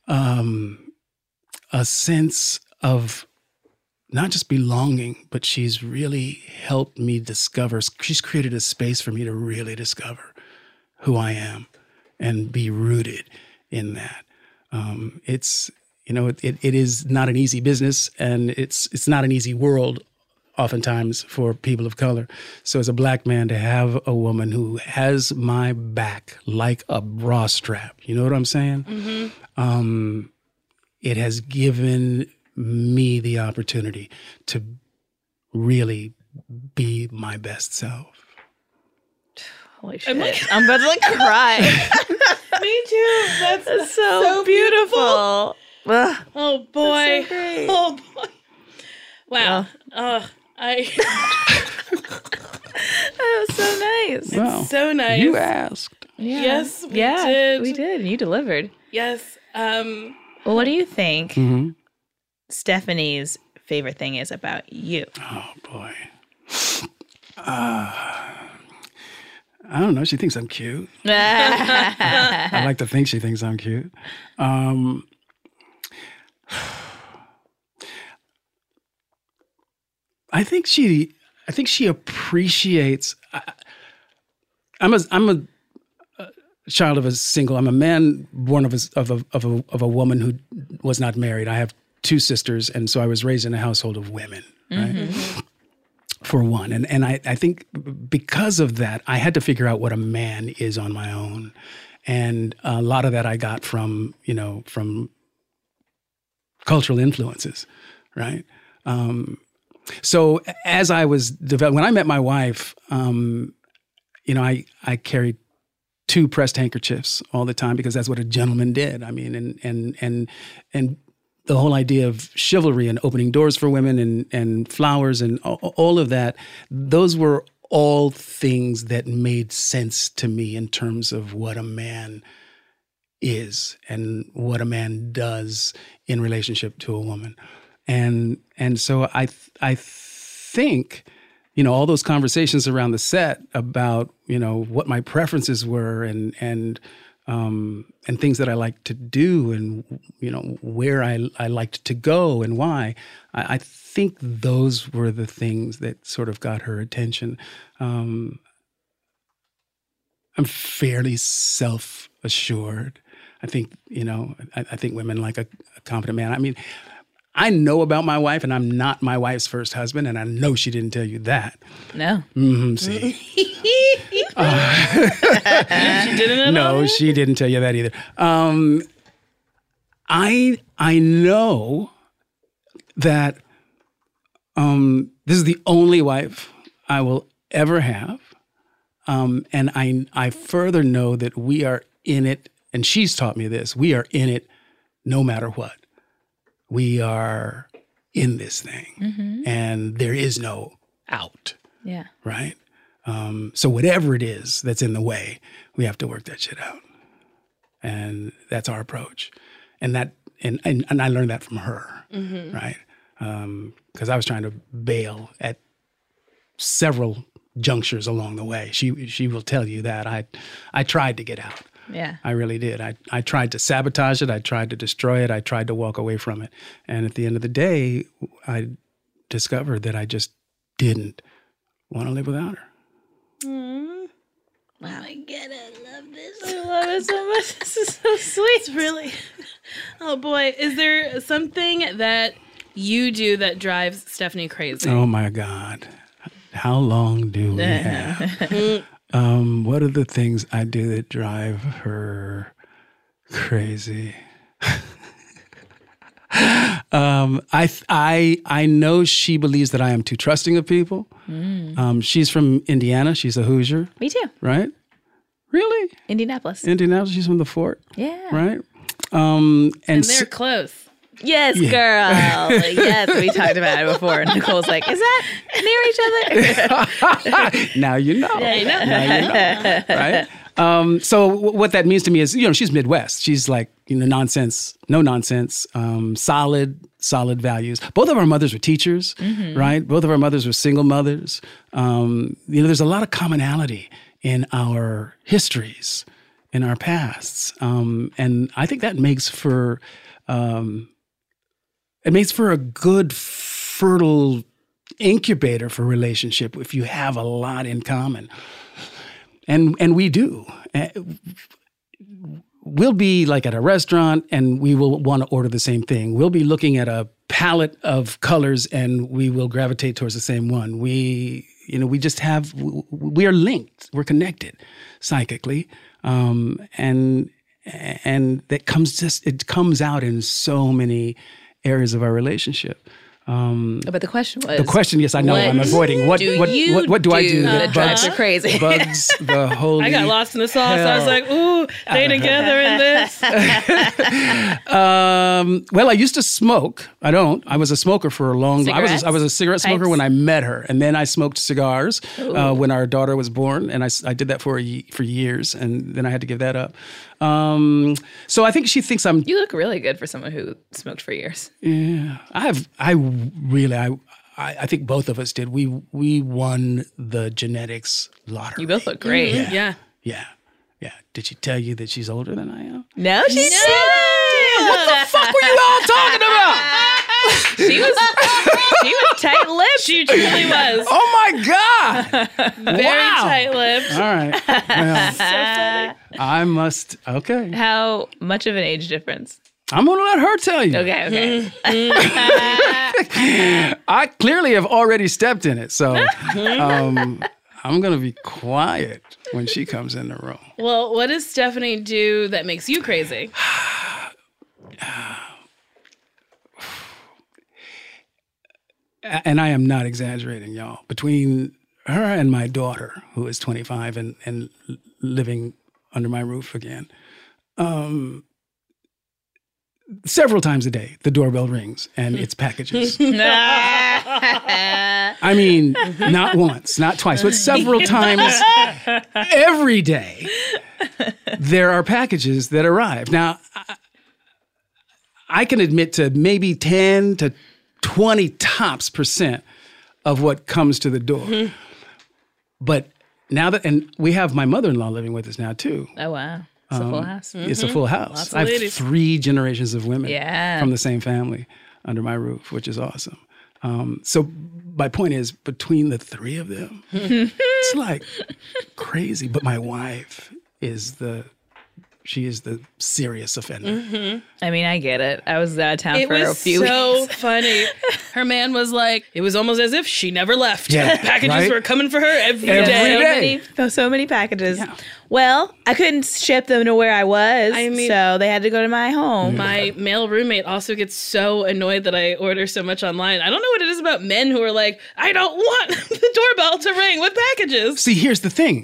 a sense of not just belonging, but she's really helped me discover, she's created a space for me to really discover who I am and be rooted in that. It's, it is not an easy business, and it's not an easy world oftentimes for people of color. So as a Black man, to have a woman who has my back like a bra strap, you know what I'm saying? It has given me the opportunity to really be my best self. Holy shit. I'm about to cry. Me too. That's so beautiful. Oh boy. That's so great. Oh boy. Wow. That was so nice. Well, it's so nice. You asked. Yeah. Yes, we did. We did. You delivered. Yes. Well, what do you think Stephanie's favorite thing is about you? Oh boy. I don't know. She thinks I'm cute. I like to think she thinks I'm cute. I think she appreciates. I'm a child of a single. I'm a man born of a woman who was not married. I have 2 sisters, and so I was raised in a household of women. Right. For one. And I think because of that, I had to figure out what a man is on my own. And a lot of that I got from cultural influences, right? So as I was when I met my wife, I carried 2 pressed handkerchiefs all the time because that's what a gentleman did. I mean, and the whole idea of chivalry and opening doors for women and flowers and all of that, those were all things that made sense to me in terms of what a man is and what a man does in relationship to a woman. And so I think, all those conversations around the set about, what my preferences were and things that I like to do and, where I liked to go and why. I think those were the things that sort of got her attention. I'm fairly self-assured. I think, I think women like a confident man. I mean, I know about my wife, and I'm not my wife's first husband, and I know she didn't tell you that. No. See? She didn't. No, she didn't tell you that either. I know that this is the only wife I will ever have, and I further know that we are in it, and she's taught me this. We are in it, no matter what. We are in this thing, and there is no out. Yeah. Right. So whatever it is that's in the way, we have to work that shit out. And that's our approach. And I learned that from her, right? Because I was trying to bail at several junctures along the way. She will tell you that. I tried to get out. Yeah. I really did. I tried to sabotage it. I tried to destroy it. I tried to walk away from it. And at the end of the day, I discovered that I just didn't want to live without her. Wow. I get it. I love this. I love it so much. This is so sweet. It's really. Oh boy. Is there something that you do that drives Stephanie crazy? Oh my God. How long do we have? What are the things I do that drive her crazy? I know she believes that I am too trusting of people. She's from Indiana. She's a Hoosier. Me too. Right? Really? Indianapolis. She's from the Fort. Yeah. Right? And they're close. Yes, girl. Yes, we talked about it before. Nicole's like, is that near each other? Now you know. Now you know, right? So what that means to me is, she's Midwest. She's like, nonsense, no nonsense, solid values. Both of our mothers were teachers, right? Both of our mothers were single mothers. There's a lot of commonality in our histories, in our pasts. And I think that makes for a good, fertile incubator for relationship if you have a lot in common. And we do. We'll be like at a restaurant and we will want to order the same thing. We'll be looking at a palette of colors and we will gravitate towards the same one. We are linked. We're connected psychically. And that comes out in so many areas of our relationship. But the question was... The question, yes, I know I'm avoiding. What do I do that drives her crazy? Bugs the holy I got lost in the sauce. I was like, ooh, they together in this. Well, I used to smoke. I don't. I was a smoker for a long time. I was a cigarette smoker when I met her. And then I smoked cigars when our daughter was born. And I did that for years. And then I had to give that up. So I think she thinks I'm... You look really good for someone who smoked for years. Yeah. I think both of us did. We won the genetics lottery. You both look great. Yeah. Did she tell you that she's older than I am? No, she didn't. What the fuck were you all talking about? She was tight-lipped. She truly was. Oh my God. Very tight-lipped. All right. Well, So funny. I must. Okay. How much of an age difference? I'm going to let her tell you. Okay. I clearly have already stepped in it, so I'm going to be quiet when she comes in the room. Well, what does Stephanie do that makes you crazy? And I am not exaggerating, y'all. Between her and my daughter, who is 25 and living under my roof again, several times a day, the doorbell rings and it's packages. I mean, not once, not twice, but several times every day, there are packages that arrive. Now, I can admit to maybe 10 to 20 tops % of what comes to the door. But now and we have my mother-in-law living with us now too. Oh, wow. It's a full house. It's a full house. Lots of I have ladies. 3 generations of women from the same family under my roof, which is awesome. So my point is, between the 3 of them, it's like crazy. But my wife is the serious offender. I mean, I get it. I was out of town for a few weeks. It was so funny. Her man was like, it was almost as if she never left. Yeah, Packages were coming for her every day. So many packages. Yeah. Well, I couldn't ship them to where I was, so they had to go to my home. My male roommate also gets so annoyed that I order so much online. I don't know what it is about men who are like, I don't want the doorbell to ring with packages. See, here's the thing.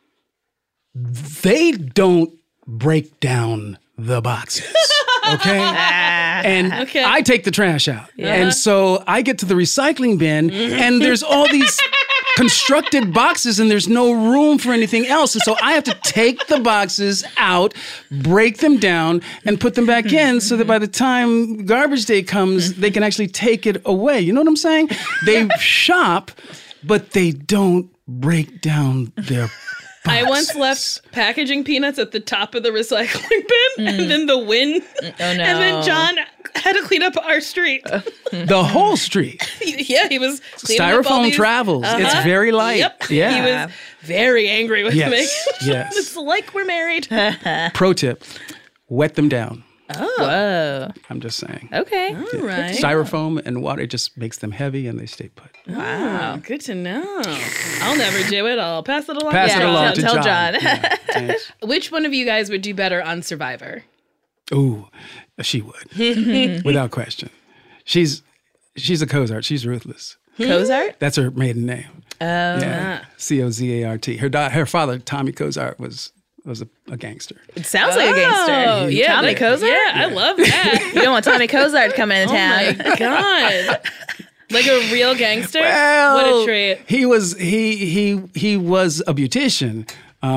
They don't break down the boxes, okay? And I take the trash out. Yeah. And so I get to the recycling bin and there's all these constructed boxes and there's no room for anything else. And so I have to take the boxes out, break them down, and put them back in so that by the time garbage day comes, they can actually take it away. You know what I'm saying? They shop, but they don't break down their boxes. I once left packaging peanuts at the top of the recycling bin, and then the wind. Oh, no. And then John had to clean up our street. The whole street. Yeah, he was cleaning up all Styrofoam these. travels. It's very light. Yep. Yeah. He was very angry with me. Yes. It's like we're married. Pro tip, wet them down. Oh. Whoa. I'm just saying. Okay. All right. Styrofoam and water just makes them heavy and they stay put. Wow. Good to know. I'll never do it. I'll pass it along. Pass it along to tell John. John. Yeah, thanks. Which one of you guys would do better on Survivor? Ooh, she would. Without question. She's a Cozart. She's ruthless. Cozart? That's her maiden name. Yeah. Cozart. Her father, Tommy Cozart, was a gangster. It sounds like a gangster. Yeah, Tommy Cozart? Yeah, I love that. You don't want Tommy Cozart coming into town. Oh my God. Like a real gangster? Well, what a treat. He was a beautician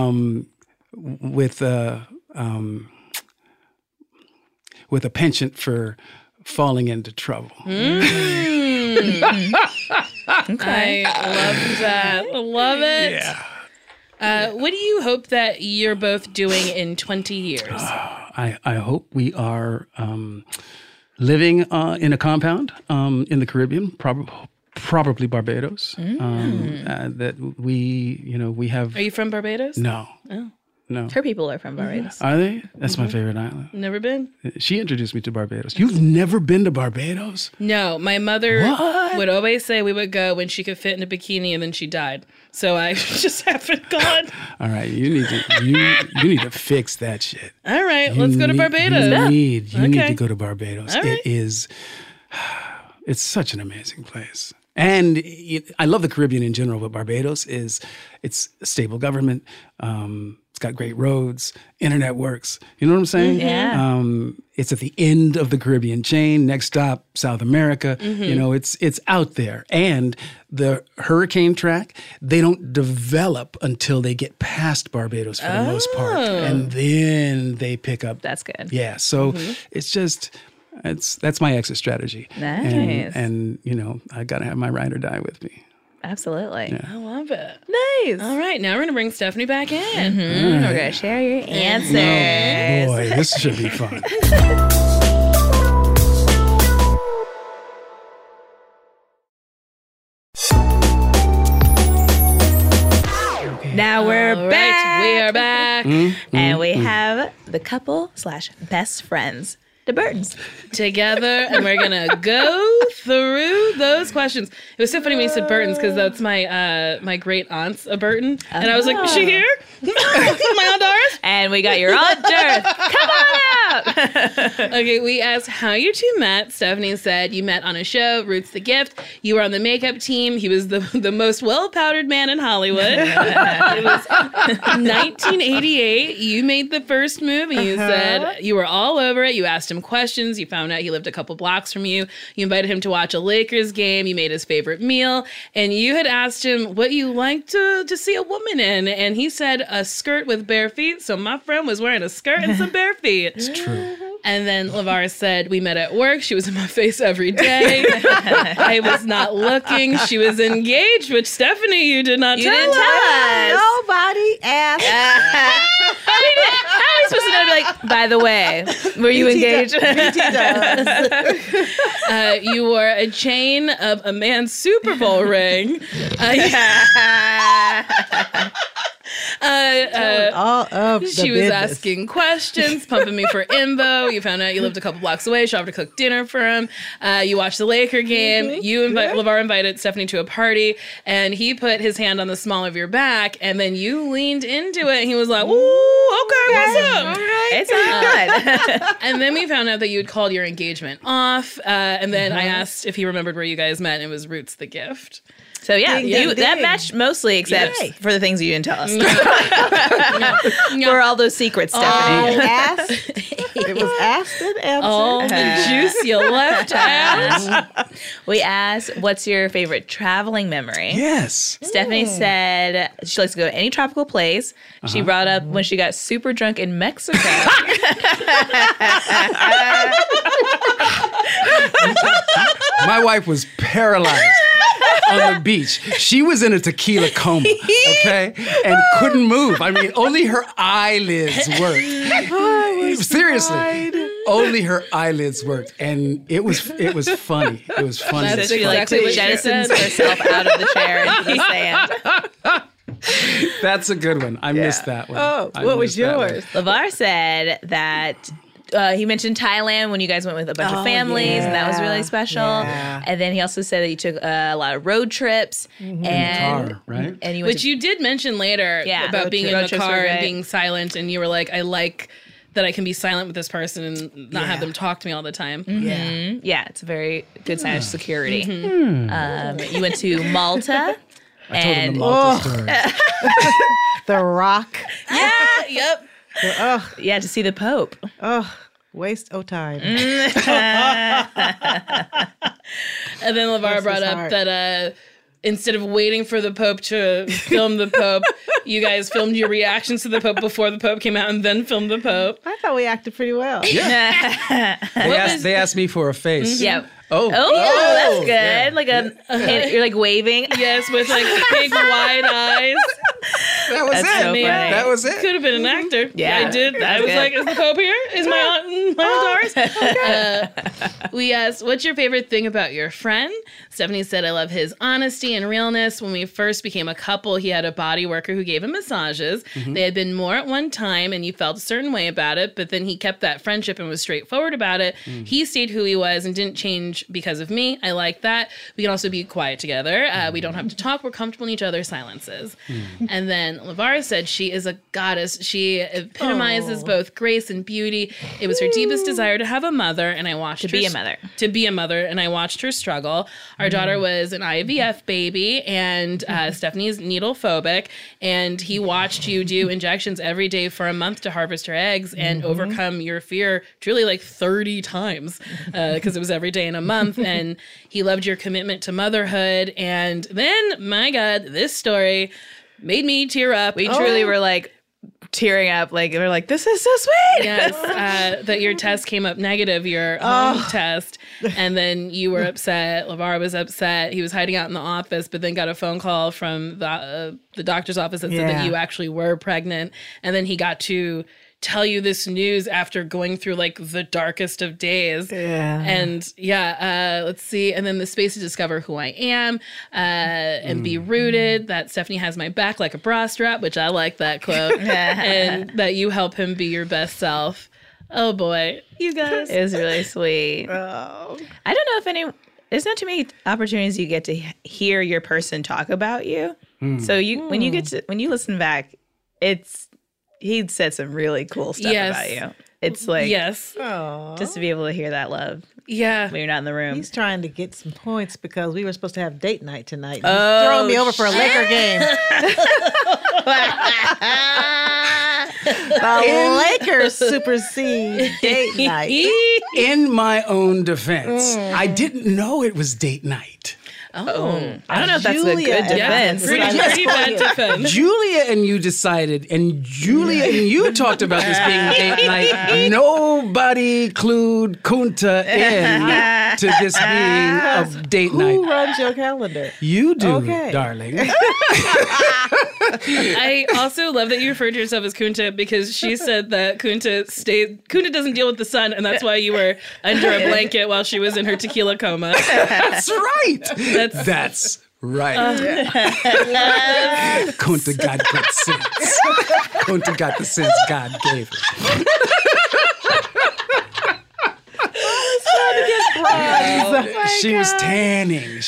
with a penchant for falling into trouble. Okay. I love that. I love it. Yeah. What do you hope that you're both doing in 20 years? I hope we are living in a compound in the Caribbean, probably Barbados. That we have. Are you from Barbados? No. Oh. No. Her people are from Barbados. Are they? That's my favorite island. Never been? She introduced me to Barbados. You've never been to Barbados? No. My mother would always say we would go when she could fit in a bikini, and then she died. So I just haven't gone. All right, you need to fix that shit. All right, let's go to Barbados. You need to go to Barbados. All right. It's such an amazing place. And I love the Caribbean in general, but Barbados it's a stable government. It's got great roads. Internet works. You know what I'm saying? Yeah. It's at the end of the Caribbean chain. Next stop, South America. It's out there. And the hurricane track, they don't develop until they get past Barbados for the most part. And then they pick up. That's good. Yeah. So it's just... That's my exit strategy. Nice. And I got to have my ride or die with me. Absolutely. Yeah. I love it. Nice. All right, now we're going to bring Stephanie back in. We're going to share your answers. Oh, boy, this should be fun. Now we're back. We are back. And we have the couple/best friends, the Burtons. Together, and we're gonna go through those questions. It was so funny when you said Burtons because that's my great aunt's a Burton, and I was like, is she here? My aunt Doris? And we got your Aunt Dirth. Come on out. Okay, we asked how you two met. Stephanie said you met on a show, Roots the Gift. You were on the makeup team. He was the most well-powdered man in Hollywood. It was 1988. You made the first move, and you said you were all over it. You asked him questions. You found out he lived a couple blocks from you. You invited him to watch a Lakers game. You made his favorite meal, and you had asked him what you liked to see a woman in, and he said a skirt with bare feet. So my friend was wearing a skirt and some bare feet. It's true. And then LeVar said, we met at work. She was in my face every day. I was not looking. She was engaged, which Stephanie, you did not tell us. Nobody asked. How are we supposed to know to be like, by the way, were you engaged? You wore a chain of a man's Super Bowl ring. All of the She was business. asking questions, pumping me for info. You found out you lived a couple blocks away. She offered to cook dinner for him. You watched the Laker game. LeVar invited Stephanie to a party, and he put his hand on the small of your back, and then you leaned into it, and he was like, ooh, okay, what's up? All right. It's all good. And then we found out that you had called your engagement off, and then I asked if he remembered where you guys met, and it was Roots the Gift. So yeah, Ding, ding, that ding. matched mostly, except Yay. for the things you didn't tell us. For all those secrets, Stephanie. It was asked and answered. All the juice you left out. We asked, what's your favorite traveling memory? Yes. Stephanie said she likes to go to any tropical place. She brought up when she got super drunk in Mexico. My wife was paralyzed on the beach. She was in a tequila coma, okay? And couldn't move. I mean, only her eyelids worked. Seriously. Only her eyelids worked. And it was funny. It was funny. That's She like exactly what she jettisons said. herself out of the chair into the sand. That's a good one. I missed that one. Oh, I what was missed that one. yours? LeVar said that he mentioned Thailand when you guys went with a bunch of families, and that was really special. Yeah. And then he also said that you took a lot of road trips. And car, right? And you went Which you did mention later about road being in road the trips car were and great. being silent, and you were like, I like that I can be silent with this person and not have them talk to me all the time. Yeah, it's a very good sign of security. You went to Malta. I told him the Malta story. The Rock. Yeah, Yep. Yeah, to see the Pope. Oh, waste of time. And then LeVar brought up that instead of waiting for the Pope to film the Pope, you guys filmed your reactions to the Pope before the Pope came out and then filmed the Pope. I thought we acted pretty well. Yeah. They asked me for a face. Yep. Oh, that's good. Yeah. Like you're like waving. Yes, with like big wide eyes. That was That's it. so funny. That was it. Could have been an actor. Yeah, I did. I was like, is the Pope here? Is my aunt ours? We asked, what's your favorite thing about your friend? Stephanie said, I love his honesty and realness. When we first became a couple, he had a body worker who gave him massages. Mm-hmm. They had been more at one time, and you felt a certain way about it, but then he kept that friendship and was straightforward about it. Mm. He stayed who he was and didn't change because of me. I like that. We can also be quiet together. We don't have to talk. We're comfortable in each other's silences. Mm. And then LeVar said she is a goddess. She epitomizes both grace and beauty. It was her deepest desire to have a mother, and I watched her... To be a mother, and I watched her struggle. Our daughter was an IVF baby, and Stephanie's needle phobic, and he watched you do injections every day for a month to harvest her eggs and overcome your fear truly like 30 times because it was every day in a month, and he loved your commitment to motherhood. And then, my God, this story made me tear up. We truly were like tearing up. Like, we're like, this is so sweet. Yes, that your test came up negative, your home test. And then you were upset. LeVar was upset. He was hiding out in the office, but then got a phone call from the doctor's office that said that you actually were pregnant. And then he got to tell you this news after going through like the darkest of days. Yeah. And let's see. And then the space to discover who I am and be rooted, that Stephanie has my back like a bra strap, which I like that quote, and that you help him be your best self. Oh boy, you guys. It was really sweet. I don't know if there's not too many opportunities you get to hear your person talk about you. So when you listen back, he said some really cool stuff about you. It's like, just to be able to hear that love. Yeah. When you're not in the room. He's trying to get some points because we were supposed to have date night tonight. He's throwing me over for a Laker game. The Lakers supersede date night. In my own defense, I didn't know it was date night. Oh, I don't know if that's a good defense. Pretty bad defense. Julia and you decided, and Julia and you talked about this being date night. Nobody clued Kunta in to this being a date night. Who runs your calendar? You do, darling. I also love that you referred to yourself as Kunta because she said that Kunta doesn't deal with the sun, and that's why you were under a blanket while she was in her tequila coma. That's right. That's right. Kunta got good sense. Kunta got the sense God gave her. She was tanning.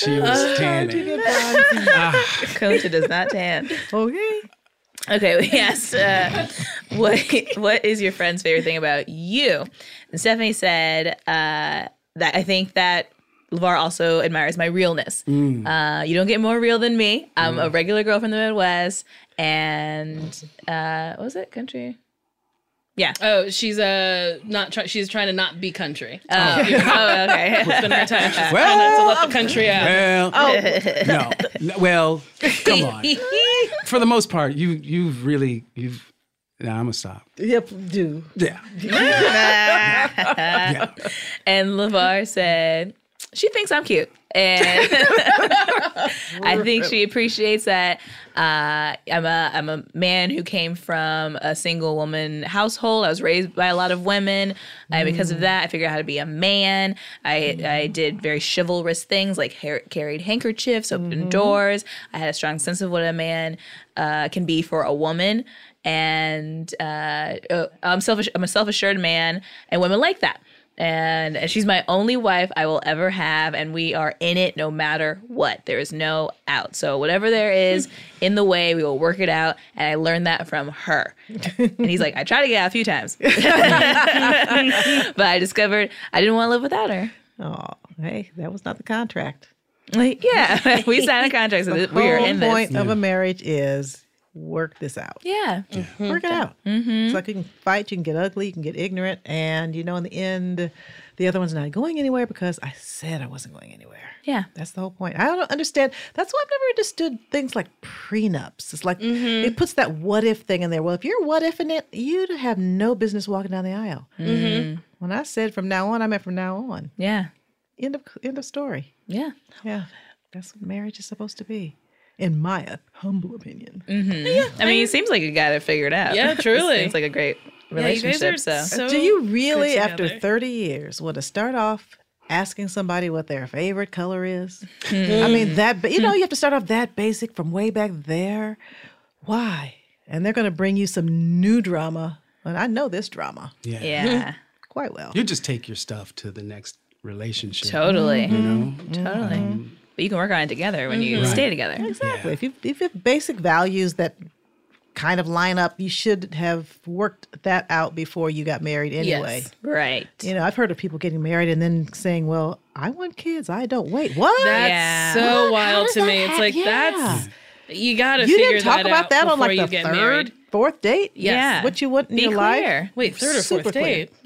Kunta does not tan. Okay, we asked, what is your friend's favorite thing about you? And Stephanie said that I think that LeVar also admires my realness. You don't get more real than me. I'm a regular girl from the Midwest. And what was it? Country? Yeah. Oh, she's she's trying to not be country. Okay. Spend her time. She's trying not to let the country out. No. Well, come on. For the most part, you've nah, I'm gonna stop. Yep, do. Yeah. And LeVar said, she thinks I'm cute. And I think she appreciates that I'm a man who came from a single woman household. I was raised by a lot of women. And because of that, I figured out how to be a man. I did very chivalrous things like carried handkerchiefs, opened doors. I had a strong sense of what a man can be for a woman. And I'm a self-assured man, and women like that. And she's my only wife I will ever have, and we are in it no matter what. There is no out. So whatever there is in the way, we will work it out. And I learned that from her. And he's like, I tried to get out a few times. But I discovered I didn't want to live without her. Oh, hey, that was not the contract. Like, yeah, we signed a contract, so we are in this. The point of a marriage is work this out. Yeah. Work it out. It's like you can fight, you can get ugly, you can get ignorant. And, in the end, the other one's not going anywhere because I said I wasn't going anywhere. Yeah. That's the whole point. I don't understand. That's why I've never understood things like prenups. It's like it puts that what if thing in there. Well, if you're what ifing it, you'd have no business walking down the aisle. When I said from now on, I meant from now on. Yeah. End of story. Yeah. Yeah. That's what marriage is supposed to be, in my humble opinion. Yeah. I mean, it seems like you got it figured out. Yeah, truly. Seems like a great relationship. So Do you really, good after together. 30 years, want to start off asking somebody what their favorite color is? I mean, you have to start off that basic from way back there. Why? And they're going to bring you some new drama. And I know this drama Yeah. quite well. You just take your stuff to the next relationship. Totally. Totally. But you can work on it together when you stay together. Exactly. If you have basic values that kind of line up, you should have worked that out before you got married anyway. Yes. Right. I've heard of people getting married and then saying, well, I want kids. I don't. Wait, what? That's so wild to me. It's like, you got to figure that out. You didn't talk about that on like the get third, married. fourth date? Yes. Yeah. What you want in Be your clear. life? Wait, third or fourth Super clear. date?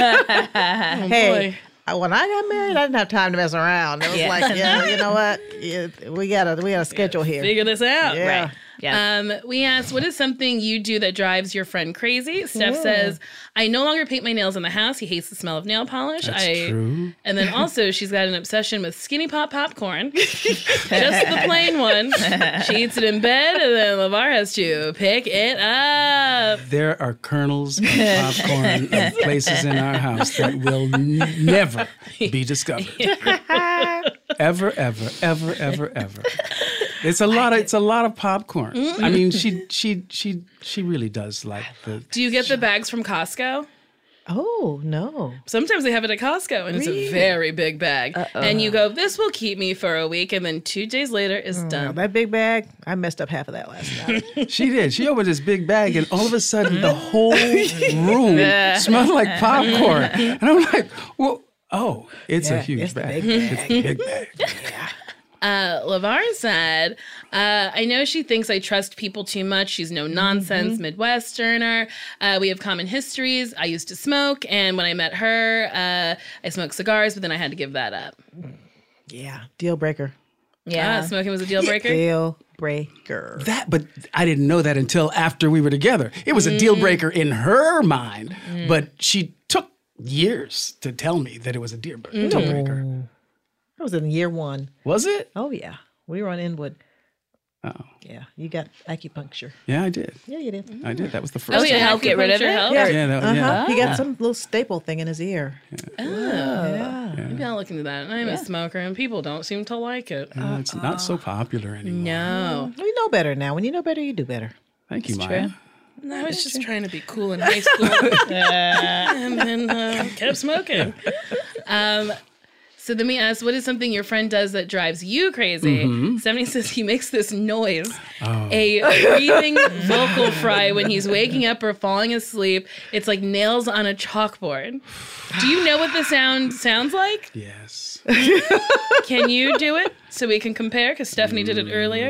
Hey, when I got married, I didn't have time to mess around. It was like, you know what? We got a schedule here. Figure this out. Yeah. Right. Yeah. We asked, what is something you do that drives your friend crazy? Steph says, I no longer paint my nails in the house. He hates the smell of nail polish. That's true. And then also, she's got an obsession with Skinny Pop popcorn. Just the plain one. She eats it in bed, and then LeVar has to pick it up. There are kernels of popcorn of places in our house that will never be discovered. Ever, ever, ever, ever, ever. It's a lot of popcorn. I mean, she really does like the. Do you get the bags from Costco? Oh, no. Sometimes they have it at Costco, and it's a very big bag. And you go, this will keep me for a week, and then 2 days later, it's done. That big bag, I messed up half of that last night. She did. She opened this big bag, and all of a sudden, the whole room smelled like popcorn. And I'm like, well, it's a huge it's the bag. big It's a big bag. LeVar said, I know she thinks I trust people too much. She's no nonsense Midwesterner. We have common histories. I used to smoke, and when I met her, I smoked cigars, but then I had to give that up. Yeah. Deal breaker. Yeah. Smoking was a deal breaker? Deal breaker. But I didn't know that until after we were together. It was a deal breaker in her mind, but she took years to tell me that it was a deal breaker. That was in year 1. Was it? Oh, yeah. We were on Inwood. Oh. Yeah. You got acupuncture. Yeah, I did. Yeah, you did. I did. That was the first to time. help get rid of it? Help? Yeah. He got some little staple thing in his ear. Maybe I'll look into that. I'm a smoker, and people don't seem to like it. It's not so popular anymore. No. We know better now. When you know better, you do better. Thank you, Maya. I was just trying to be cool in high school. And then kept smoking. So then we asked, what is something your friend does that drives you crazy? Stephanie says he makes this noise, a breathing vocal fry when he's waking up or falling asleep. It's like nails on a chalkboard. Do you know what the sound sounds like? Yes. Can you do it so we can compare? Because Stephanie did it earlier.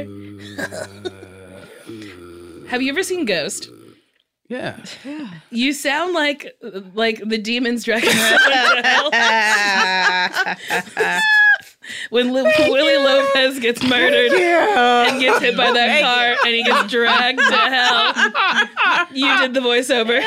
Have you ever seen Ghost? Yeah. You sound like the demons dragging around hell. When Willie Lopez gets murdered and gets hit by that car and he gets dragged to hell. You did the voiceover.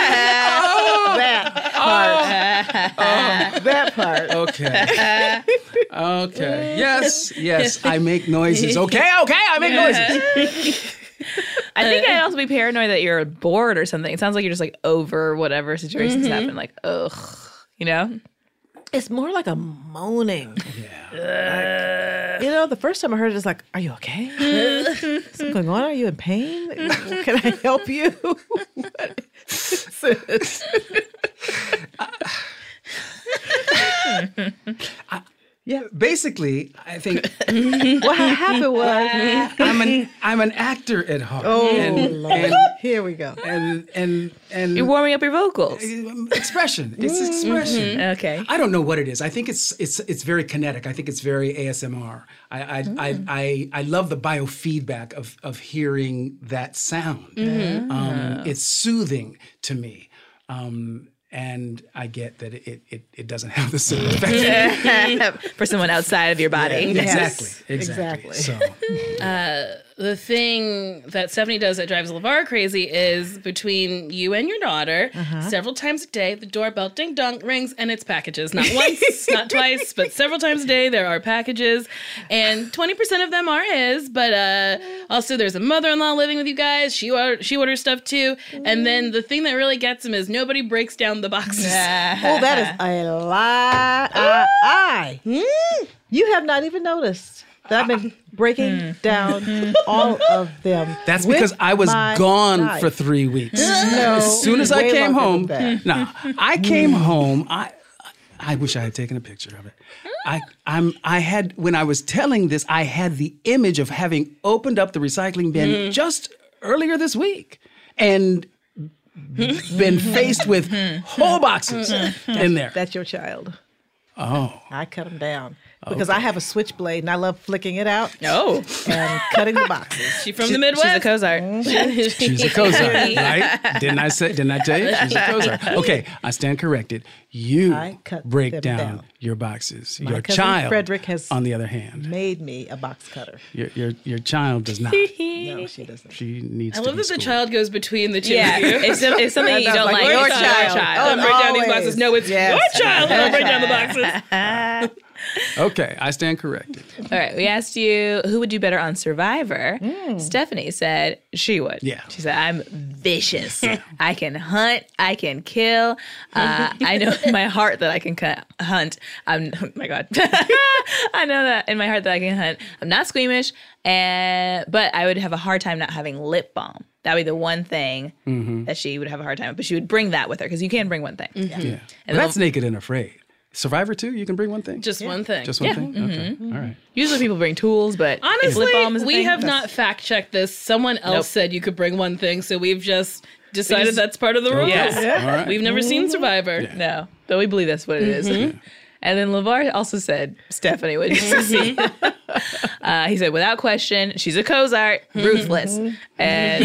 That part. Okay. Okay. Yes. I make noises. Okay. I make noises. I think I'd also be paranoid that you're bored or something. It sounds like you're just like over whatever situations happen. Like, ugh, you know? It's more like a moaning. Yeah. The first time I heard it, it's like, are you okay? Something going on? Are you in pain? Can I help you? What is it? basically, I think what happened was I'm an actor at heart. Lord. Here we go. And You're warming up your vocals. Expression. It's expression. Okay. I don't know what it is. I think it's very kinetic. I think it's very ASMR. I love the biofeedback of hearing that sound. It's soothing to me. And I get that it doesn't have the same effect for someone outside of your body. Exactly. So the thing that Stephanie does that drives LeVar crazy is between you and your daughter, several times a day, the doorbell ding dong rings and it's packages. Not once, not twice, but several times a day there are packages. And 20% of them are his, but also there's a mother-in-law living with you guys. She orders stuff too. And then the thing that really gets him is nobody breaks down the boxes. Oh, that is a lie. You have not even noticed that I've been breaking down all of them. That's because I was gone for 3 weeks. No, as soon as I came home, I came home. I wish I had taken a picture of it. I had, when I was telling this, I had the image of having opened up the recycling bin just earlier this week and been faced with whole boxes in there. That's your child. Oh. I cut them down. Because I have a switchblade and I love flicking it out. Oh. And cutting the boxes. She from the Midwest. She's a Cozart. She's a Cozart, right? Didn't I tell you? She's a Cozart. Okay, I stand corrected. You break down your boxes. My your cousin child, Frederick, has on the other hand, made me a box cutter. Your child does not. No, she doesn't. She needs I to love be that the schooled. child goes between the two of you. If something you don't like, your child. Don't break down these boxes. No, it's your child. Don't break down the boxes. Okay, I stand corrected. All right, we asked you who would do better on Survivor. Stephanie said she would. Yeah. She said, I'm vicious. I can hunt. I can kill. I know in my heart that I can hunt. Oh my God. I know that in my heart that I can hunt. I'm not squeamish, but I would have a hard time not having lip balm. That would be the one thing that she would have a hard time with. But she would bring that with her because you can bring one thing. Yeah. And that's Naked and Afraid. Survivor 2, you can bring one thing? Just one thing. Just one thing? Okay. All right. Usually people bring tools, but honestly, lip balm is we have not fact-checked this. Someone else said you could bring one thing, so we've just decided that's part of the rules. Yeah. All right. We've never seen Survivor. Yeah. No, but we believe that's what it is. And then LeVar also said, Stephanie would. He said, without question, she's a Cozart, ruthless. And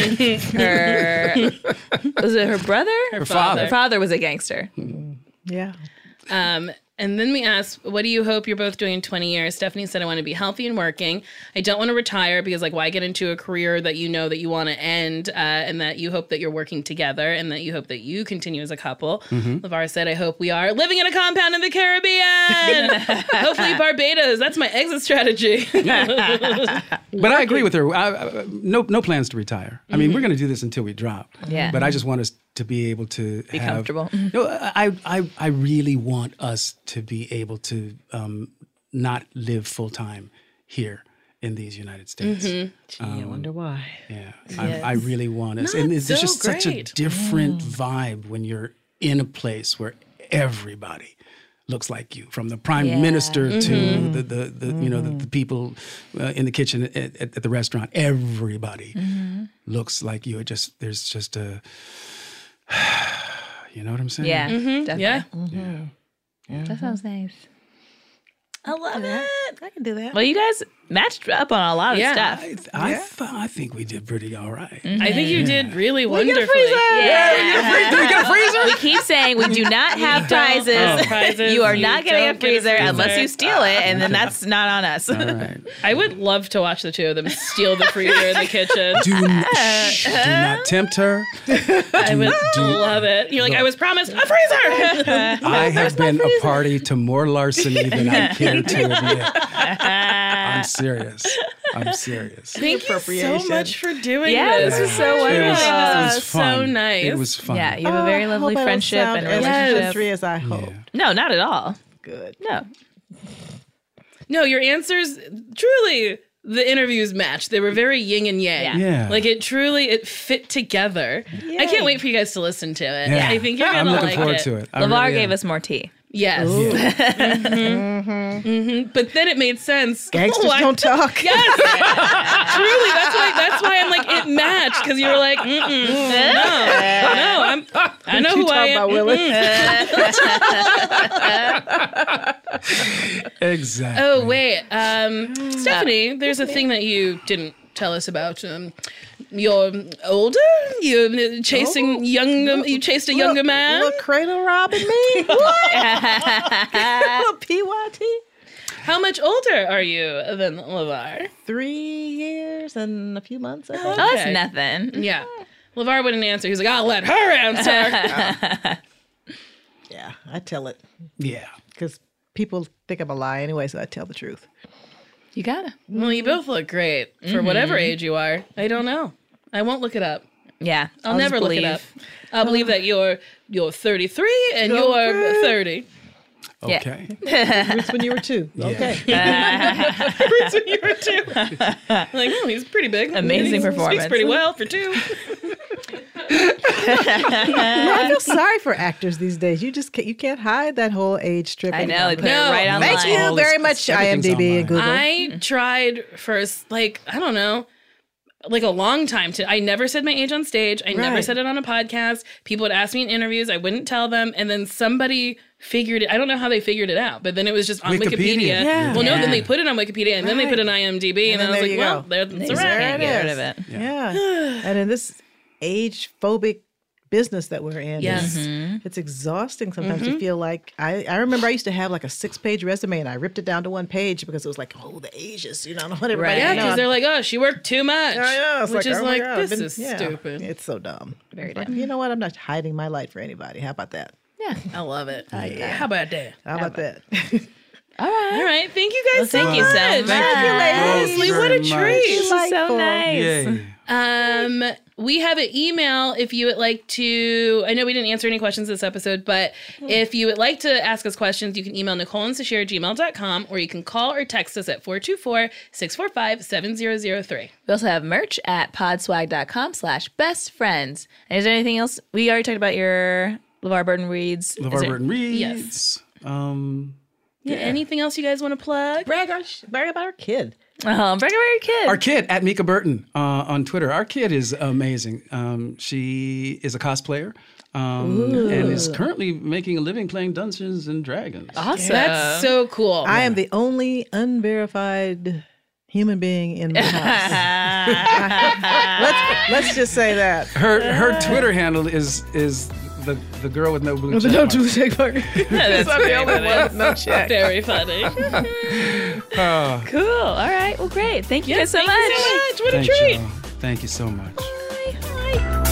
was it her brother? Her father. Her father was a gangster. Yeah. And then we asked, what do you hope you're both doing in 20 years? Stephanie said, I want to be healthy and working. I don't want to retire because, why get into a career that you know that you want to end, and that you hope that you're working together and that you hope that you continue as a couple. LeVar said, I hope we are living in a compound in the Caribbean. Hopefully Barbados. That's my exit strategy. But I agree with her. No plans to retire. I mean, we're going to do this until we drop. Yeah. But I just want us to be able to be comfortable. No, I really want us to be able to not live full time here in these United States. Gee, I wonder why. Yeah, I really want us. And it's just such a different vibe when you're in a place where everybody looks like you, from the prime minister to the people in the kitchen at the restaurant. Everybody looks like you. There's just a, you know what I'm saying? Yeah, definitely. Yeah. That sounds nice. I love it. I can do that. Well, you guys matched up on a lot of stuff. I think we did pretty all right. I think you did really wonderfully. Do we get a freezer? We keep saying we do not have prizes. You are not getting a freezer unless you steal it, and then that's not on us. All right. I would love to watch the two of them steal the freezer in the kitchen. Do not tempt her. I would love it. You're like, I was promised a freezer. I have been a party to more larceny than I care to admit. I'm serious. Thank you so much for doing this is so wonderful. It was fun. So nice. It was fun. Yeah, you have a very lovely friendship and relationship. 3 as I hoped. No, not at all. Good. No, your answers truly. The interviews matched. They were very yin and yang. Yeah. Like it fit together. I can't wait for you guys to listen to it. Yeah. I think you're going to like it. I'm looking forward to it. LeVar gave us more tea. Yes. But then it made sense. Gangsters don't talk. Yes. Truly, that's why I'm like, it matched, because you were like, no, I know who I am. Exactly. Oh, wait. Stephanie, there's a thing that you didn't tell us about. You're older? You chasing you chased a younger man? Little cradle robbing me? What? Little PYT? How much older are you than LeVar? 3 years and a few months, I think. Oh, that's nothing. Yeah. LeVar wouldn't answer. He's like, I'll let her answer. Yeah, I tell it. Yeah. Because people think I'm a lie anyway, so I tell the truth. You gotta. Well, you both look great for whatever age you are. I don't know. I won't look it up. Yeah. I'll never look it up. I'll believe that you're 33 and you're 30. Okay. Roots when you were 2. Yeah. Okay. Roots when you were 2. Like, oh, he's pretty big. Amazing performance. Speaks pretty well for 2. I feel sorry for actors these days. You can't hide that whole age strip. I know. They put it No. right online. Thank you very much, everything's IMDb and online. Google. I tried for, like, I don't know, like a long time I never said my age on stage. I never Right. said it on a podcast. People would ask me in interviews. I wouldn't tell them. And then somebody figured it. I don't know how they figured it out, but then it was just on Wikipedia. Yeah. Well, no, Yeah. then they put it on Wikipedia and then they put it on IMDb. And then I was there like, you well, go. that's They a just wrap. can't get rid of it. Yeah. And in this age-phobic business that we're in, Yes. it's exhausting sometimes to feel like I remember I used to have like a 6-page resume and I ripped it down to 1 page because it was like, oh, the ages, you know, I want everybody Right. Yeah, to know. because they're like, oh, she worked too much. It's which is oh my like, God, this I've been- is stupid. It's so dumb. Very But dumb. you know what? I'm not hiding my light for anybody. How about that? Yeah. I love it. How about that? How about that? All right. All right. Thank you guys so thank you so much. much. Thank you, ladies. Honestly, what a Very much. treat. This is so nice. Yay. We have an email if you would like to. I know we didn't answer any questions this episode, but if you would like to ask us questions, you can email NicoleandSashir@gmail.com, or you can call or text us at 424-645-7003. We also have merch at podswag.com/bestfriends. And is there anything else? We already talked about your LeVar Burton reads. LeVar Burton reads. Yes. Yeah. Anything else you guys want to plug? Brag about our kid. Bring away your kid. Our kid at Mika Burton on Twitter. Our kid is amazing. She is a cosplayer and is currently making a living playing Dungeons and Dragons. Awesome. That's so cool. I am the only unverified human being in the house. let's just say that. Her Twitter handle is the girl with no blue check. That's I'm the only one with no check. Very funny. Cool. All right. Well, great. Thank you guys so much. Thank you so much. What a Thanks, treat. y'all. Thank you so much. Bye.